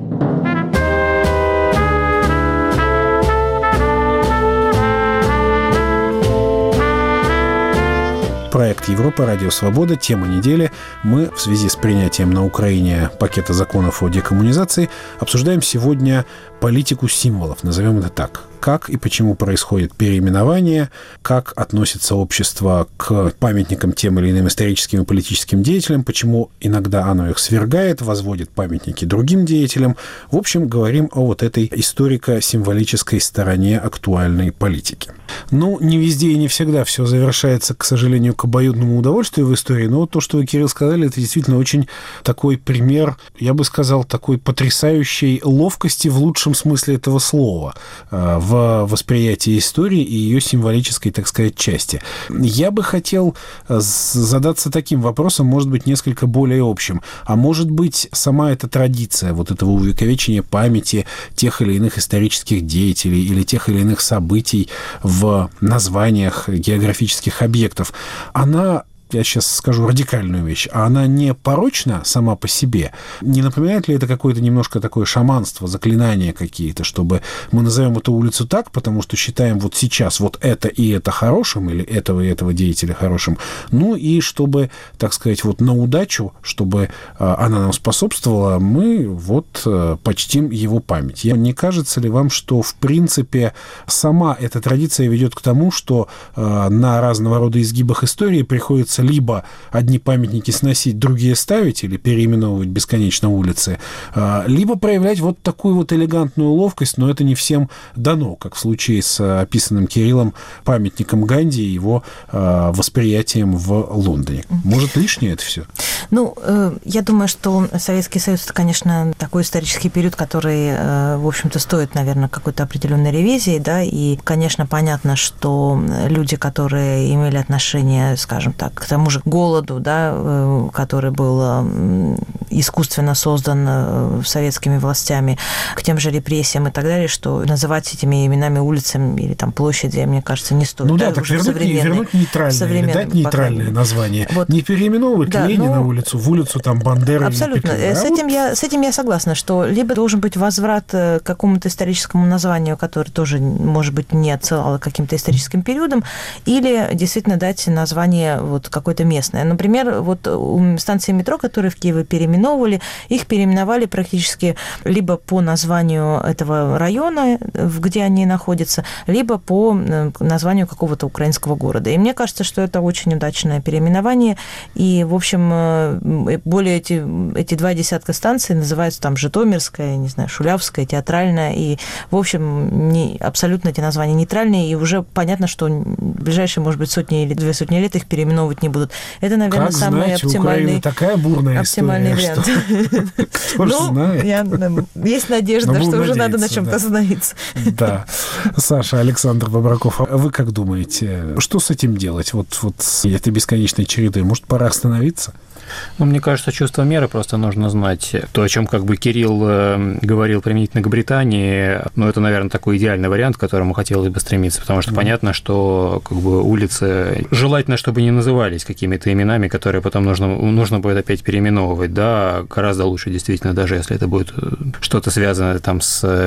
Проект «Европа. Радио Свобода». Тема недели. Мы в связи с принятием на Украине пакета законов о декоммунизации обсуждаем сегодня политику символов, назовем это так. как и почему происходит переименование, как относится общество к памятникам тем или иным историческим и политическим деятелям, почему иногда оно их свергает, возводит памятники другим деятелям. В общем, говорим о вот этой историко-символической стороне актуальной политики. Ну, не везде и не всегда все завершается, к сожалению, к обоюдному удовольствию в истории, но то, что вы, Кирилл, сказали, это действительно очень такой пример, я бы сказал, такой потрясающей ловкости в лучшем смысле этого слова в восприятии истории и ее символической, так сказать, части. Я бы хотел задаться таким вопросом, может быть, несколько более общим. А может быть, сама эта традиция вот этого увековечения памяти тех или иных исторических деятелей или тех или иных событий в названиях географических объектов, она, я сейчас скажу радикальную вещь, а она не порочна сама по себе? Не напоминает ли это какое-то немножко такое шаманство, заклинания какие-то, чтобы мы назовем эту улицу так, потому что считаем вот сейчас вот это и это хорошим, или этого и этого деятеля хорошим, ну и чтобы, так сказать, вот на удачу, чтобы она нам способствовала, мы вот почтим его память. Не кажется ли вам, что, в принципе, сама эта традиция ведет к тому, что на разного рода изгибах истории приходится либо одни памятники сносить, другие ставить или переименовывать бесконечно улицы, либо проявлять вот такую вот элегантную ловкость, но это не всем дано, как в случае с описанным Кириллом памятником Ганди и его восприятием в Лондоне. Может, лишнее это все? Ну, я думаю, что Советский Союз – это, конечно, такой исторический период, который, в общем-то, стоит, наверное, какой-то определенной ревизии, да, и, конечно, понятно, что люди, которые имели отношение, скажем так, к тому же голоду, да, который был искусственно создан советскими властями, к тем же репрессиям и так далее, что называть этими именами улицами или там площади, мне кажется, не стоит. Ну да, да так вернуть, вернуть нейтральное, дать нейтральное название. Вот. Не переименовывать да, Ленина ну, улицу в улицу там Бандеры. Абсолютно. Или с, этим вот... я, с этим я согласна, что либо должен быть возврат к какому-то историческому названию, которое тоже, может быть, не отсылало к каким-то историческим периодам, или действительно дать название вот какое-то местное. Например, вот станции метро, которые в Киеве переименовывали, их переименовали практически либо по названию этого района, где они находятся, либо по названию какого-то украинского города. И мне кажется, что это очень удачное переименование. И, в общем, более эти, эти два десятка станций называются там Житомирская, не знаю, Шулявская, Театральная. И, в общем, не, абсолютно эти названия нейтральные. И уже понятно, что в ближайшие, может быть, сотни или две сотни лет их переименовывать не будут. Это, наверное, как самый знать, оптимальный, такая бурная оптимальный история, вариант. Кто же знает? Я, есть надежда, что уже надо на чем-то остановиться. Да. Саша, Александр Бобраков, а вы как думаете, что с этим делать? Вот, вот с этой бесконечной чередой. Может, пора остановиться? Ну, мне кажется, чувство меры просто нужно знать. То, о чем как бы Кирилл говорил применительно к Британии, ну, это, наверное, такой идеальный вариант, к которому хотелось бы стремиться, потому что mm. понятно, что как бы улицы желательно, чтобы не назывались какими-то именами, которые потом нужно, нужно будет опять переименовывать, да, гораздо лучше действительно, даже если это будет что-то связанное там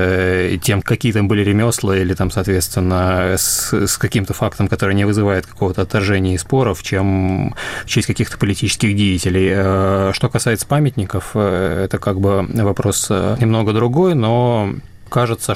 с тем, какие там были ремесла или там, соответственно, с, с каким-то фактом, который не вызывает какого-то отторжения и споров, чем в честь каких-то политических деятелей. Что касается памятников, это как бы вопрос немного другой, но кажется,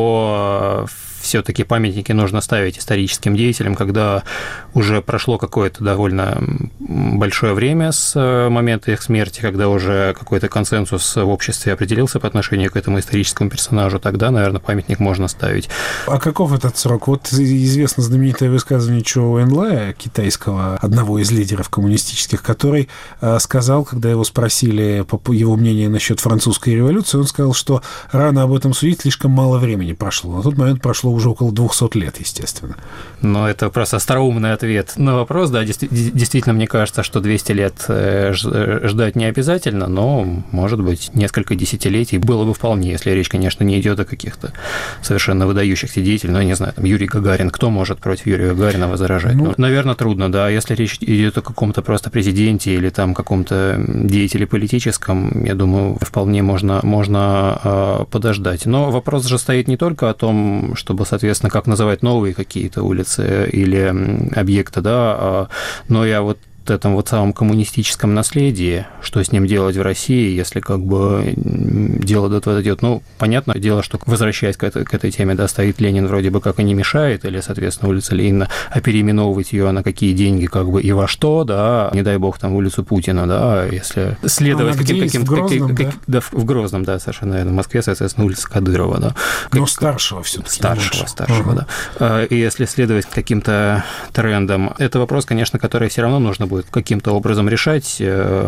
что все-таки памятники нужно ставить историческим деятелям, когда уже прошло какое-то довольно большое время с момента их смерти, когда уже какой-то консенсус в обществе определился по отношению к этому историческому персонажу, тогда, наверное, памятник можно ставить. А каков этот срок? Вот известно знаменитое высказывание Чжоу Энлая, китайского, одного из лидеров коммунистических, который сказал, когда его спросили по его мнение насчет французской революции, он сказал, что рано об этом судить, слишком мало времени прошло. На тот момент прошло уже около двухсот лет, естественно. Ну, это просто остроумный ответ на вопрос. Да, действительно, мне кажется, что двести лет ждать не обязательно, но, может быть, несколько десятилетий было бы вполне, если речь, конечно, не идет о каких-то совершенно выдающихся деятелях. Ну, я не знаю, там, Юрий Гагарин. Кто может против Юрия Гагарина возражать? Ну, ну, наверное, трудно, да. Если речь идет о каком-то просто президенте или там каком-то деятеле политическом, я думаю, вполне можно, можно э, подождать. Но вопрос же стоит не только о том, чтобы, соответственно, как называть новые какие-то улицы или объекты, да, но я вот этом вот самом коммунистическом наследии, что с ним делать в России, если как бы дело до этого идет. Ну, понятное дело, что, возвращаясь к этой, к этой теме, да, стоит Ленин вроде бы как и не мешает, или, соответственно, улица Ленина, а переименовывать ее на какие деньги, как бы и во что, да, не дай бог, там, улицу Путина, да, если следовать каким-то... Каким, в Грозном, как, да? Как, да, в Грозном, да, совершенно верно. В Москве, соответственно, улица Кадырова, да. Но как, старшего все-таки. Старшего, старшего, uh-huh. да. И если следовать каким-то трендам, это вопрос, конечно, который все равно нужно будет каким-то образом решать.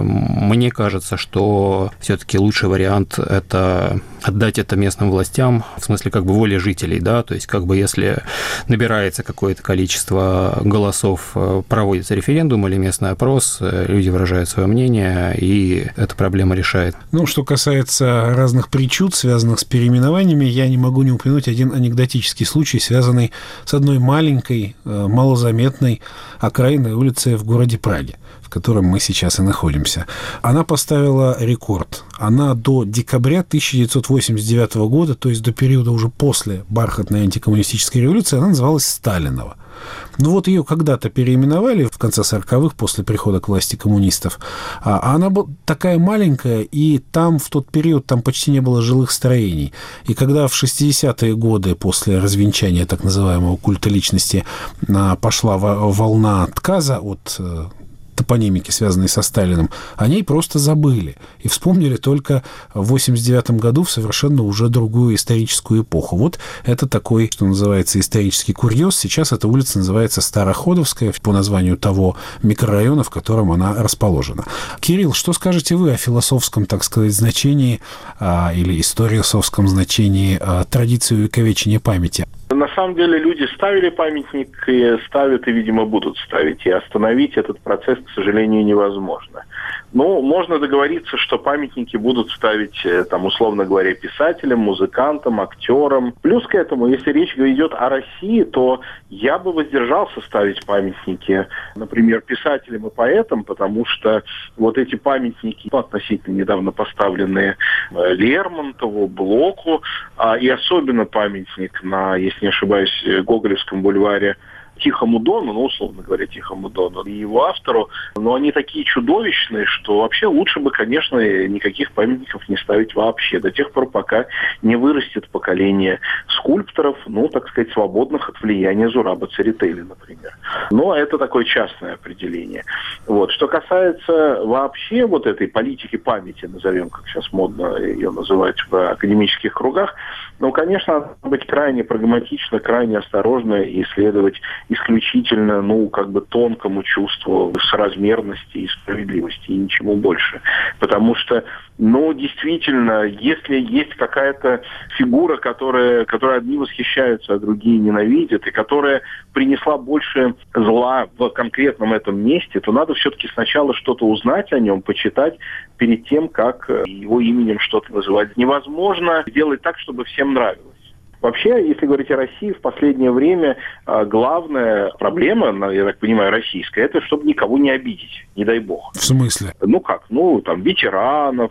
Мне кажется, что все-таки лучший вариант – это отдать это местным властям, в смысле как бы воли жителей, да, то есть как бы если набирается какое-то количество голосов, проводится референдум или местный опрос, люди выражают свое мнение, и эта проблема решает. Ну, что касается разных причуд, связанных с переименованиями, я не могу не упомянуть один анекдотический случай, связанный с одной маленькой, малозаметной окраинной улицей в городе Праге, в котором мы сейчас и находимся. Она поставила рекорд. Она до декабря тысяча девятьсот восемьдесят девятого года, то есть до периода уже после бархатной антикоммунистической революции, она называлась Сталинова. Ну вот ее когда-то переименовали в конце сороковых после прихода к власти коммунистов. А она была такая маленькая, и там в тот период там почти не было жилых строений. И когда в шестидесятые годы после развенчания так называемого культа личности пошла волна отказа от топонимики, связанные со Сталиным, о ней просто забыли и вспомнили только в восемьдесят девятом году в совершенно уже другую историческую эпоху. Вот это такой, что называется, исторический курьез. Сейчас эта улица называется Староходовская по названию того микрорайона, в котором она расположена. Кирилл, что скажете вы о философском, так сказать, значении а, или историосовском значении а, традиции увековечения памяти? На самом деле люди ставили памятник, и ставят, и, видимо, будут ставить. И остановить этот процесс, к сожалению, невозможно. Но можно договориться, что памятники будут ставить, там, условно говоря, писателям, музыкантам, актерам. Плюс к этому, если речь идет о России, то я бы воздержался ставить памятники, например, писателям и поэтам, потому что вот эти памятники, относительно недавно поставленные Лермонтову, Блоку, и особенно памятник на, если не ошибаюсь, Гоголевском бульваре Тихому Дону, ну, условно говоря, Тихому Дону, и его автору, но они такие чудовищные, что вообще лучше бы, конечно, никаких памятников не ставить вообще, до тех пор, пока не вырастет поколение скульпторов, ну, так сказать, свободных от влияния Зураба Церетели, например. Но это такое частное определение. Вот. Что касается вообще вот этой политики памяти, назовем, как сейчас модно ее называть в академических кругах, ну, конечно, надо быть крайне прагматично, крайне осторожно и исследовать исключительно, ну, как бы тонкому чувству соразмерности и справедливости, и ничему больше. Потому что, ну, действительно, если есть какая-то фигура, которая, которой одни восхищаются, а другие ненавидят, и которая принесла больше зла в конкретном этом месте, то надо все-таки сначала что-то узнать о нем, почитать, перед тем, как его именем что-то называть. Невозможно делать так, чтобы всем нравилось. Вообще, если говорить о России, в последнее время главная проблема, я так понимаю, российская, это чтобы никого не обидеть, не дай бог. В смысле? Ну как? Ну, там, ветеранов,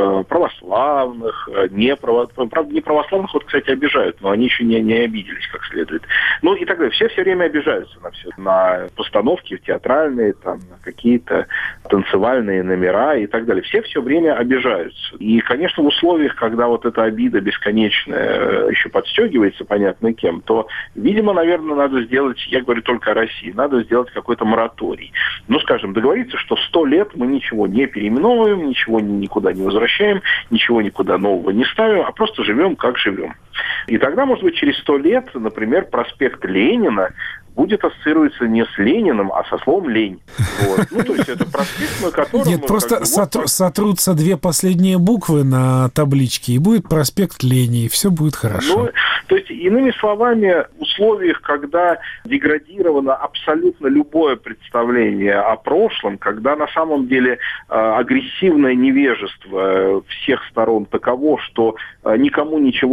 православных, не, право... Правда, не православных, вот, кстати, обижают, но они еще не, не обиделись как следует. Ну и так далее. Все все время обижаются на все. На постановки театральные, там, на какие-то танцевальные номера и так далее. Все все время обижаются. И, конечно, в условиях, когда вот эта обида бесконечная еще подстегивается, подстегивается, понятно кем, то, видимо, наверное, надо сделать, я говорю только о России, надо сделать какой-то мораторий. Ну, скажем, договориться, что сто лет мы ничего не переименовываем, ничего никуда не возвращаем, ничего никуда нового не ставим, а просто живем, как живем. И тогда, может быть, через сто лет, например, проспект Ленина будет ассоциироваться не с Лениным, а со словом «лень». Вот. Ну, то есть это проспект, на котором... Нет, просто бы, сотру, вот, сотрутся две последние буквы на табличке, и будет проспект Лени, и все будет хорошо. Ну, то есть, иными словами, в условиях, когда деградировано абсолютно любое представление о прошлом, когда на самом деле э, агрессивное невежество всех сторон таково, что э, никому ничего нельзя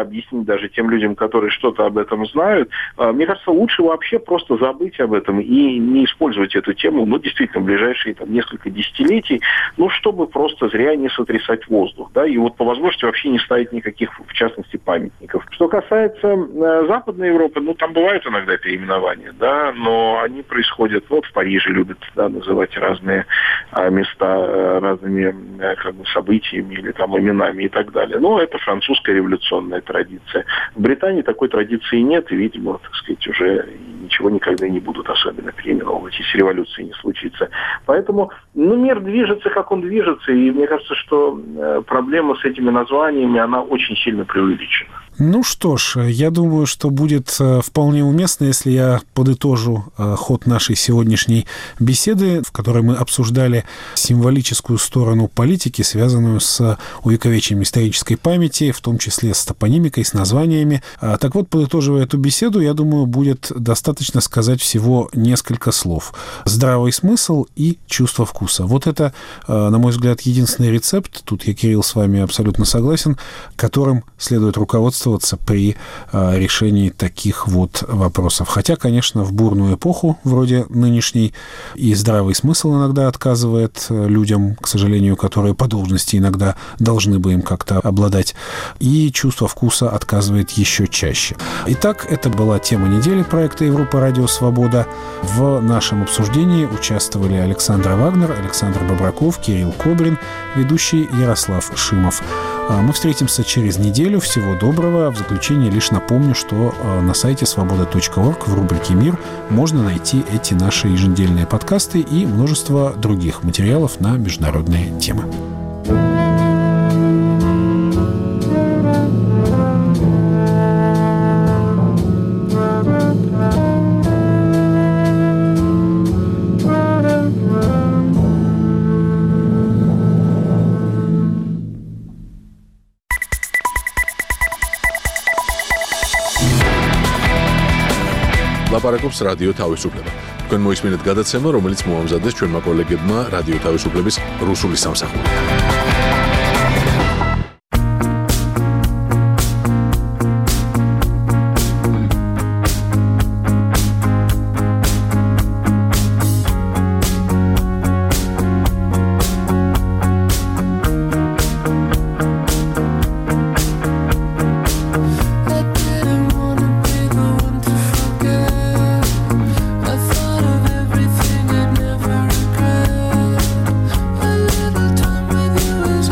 объяснить даже тем людям, которые что-то об этом знают. Мне кажется, лучше вообще просто забыть об этом и не использовать эту тему, ну, действительно, в ближайшие там, несколько десятилетий, ну, чтобы просто зря не сотрясать воздух, да, и вот по возможности вообще не ставить никаких, в частности, памятников. Что касается э, Западной Европы, ну, там бывают иногда переименования, да, но они происходят, вот в Париже любят, да, называть разные э, места э, разными э, как бы событиями или там именами и так далее. Но это французская революционная традиция. В Британии такой традиции нет, и, видимо, так сказать, уже ничего никогда не будут особенно переименовывать, если революции не случится. Поэтому, ну, мир движется, как он движется, и мне кажется, что э, проблема с этими названиями, она очень сильно преувеличена. Ну что ж, я думаю, что будет вполне уместно, если я подытожу ход нашей сегодняшней беседы, в которой мы обсуждали символическую сторону политики, связанную с увековечением исторической памяти, в том числе с топонимикой, с названиями. Так вот, подытоживая эту беседу, я думаю, будет достаточно сказать всего несколько слов. Здравый смысл и чувство вкуса. Вот это, на мой взгляд, единственный рецепт, тут я, Кирилл, с вами абсолютно согласен, которым следует руководствоваться при а, решении таких вот вопросов. Хотя, конечно, в бурную эпоху, вроде нынешней, и здравый смысл иногда отказывает людям, к сожалению, которые по должности иногда должны бы им как-то обладать, и чувство вкуса отказывает еще чаще. Итак, это была тема недели проекта Европа Радио Свобода. В нашем обсуждении участвовали Александр Вагнер, Александр Бобраков, Кирилл Кобрин, ведущий Ярослав Шимов. Мы встретимся через неделю. Всего доброго. В заключение лишь напомню, что на сайте свобода точка орг в рубрике «Мир» можно найти эти наши еженедельные подкасты и множество других материалов на международные темы. ლაპარაკობს რადიო თავისუფლება. თქვენ მოისმინეთ გადაცემა, რომელიც მოამზადეს ჩვენმა კოლეგებმა რადიო თავისუფლების რუსული სამსახურიდან. Everything I'd never regret. A little time with you is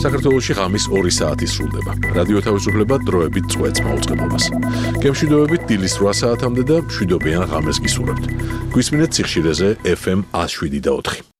საქართველოში ღამის ორი საათი სრულდება. რადიო თავისუფლება დროებით წვეთს მაუწყებლობას. გემშვიდობებით დილის რვა საათამდე და მშვიდობიან ღამეს გისურვებთ. გვისმინეთ სიხშირეზე ეფ ემ ათს შვიდი და ოთხი.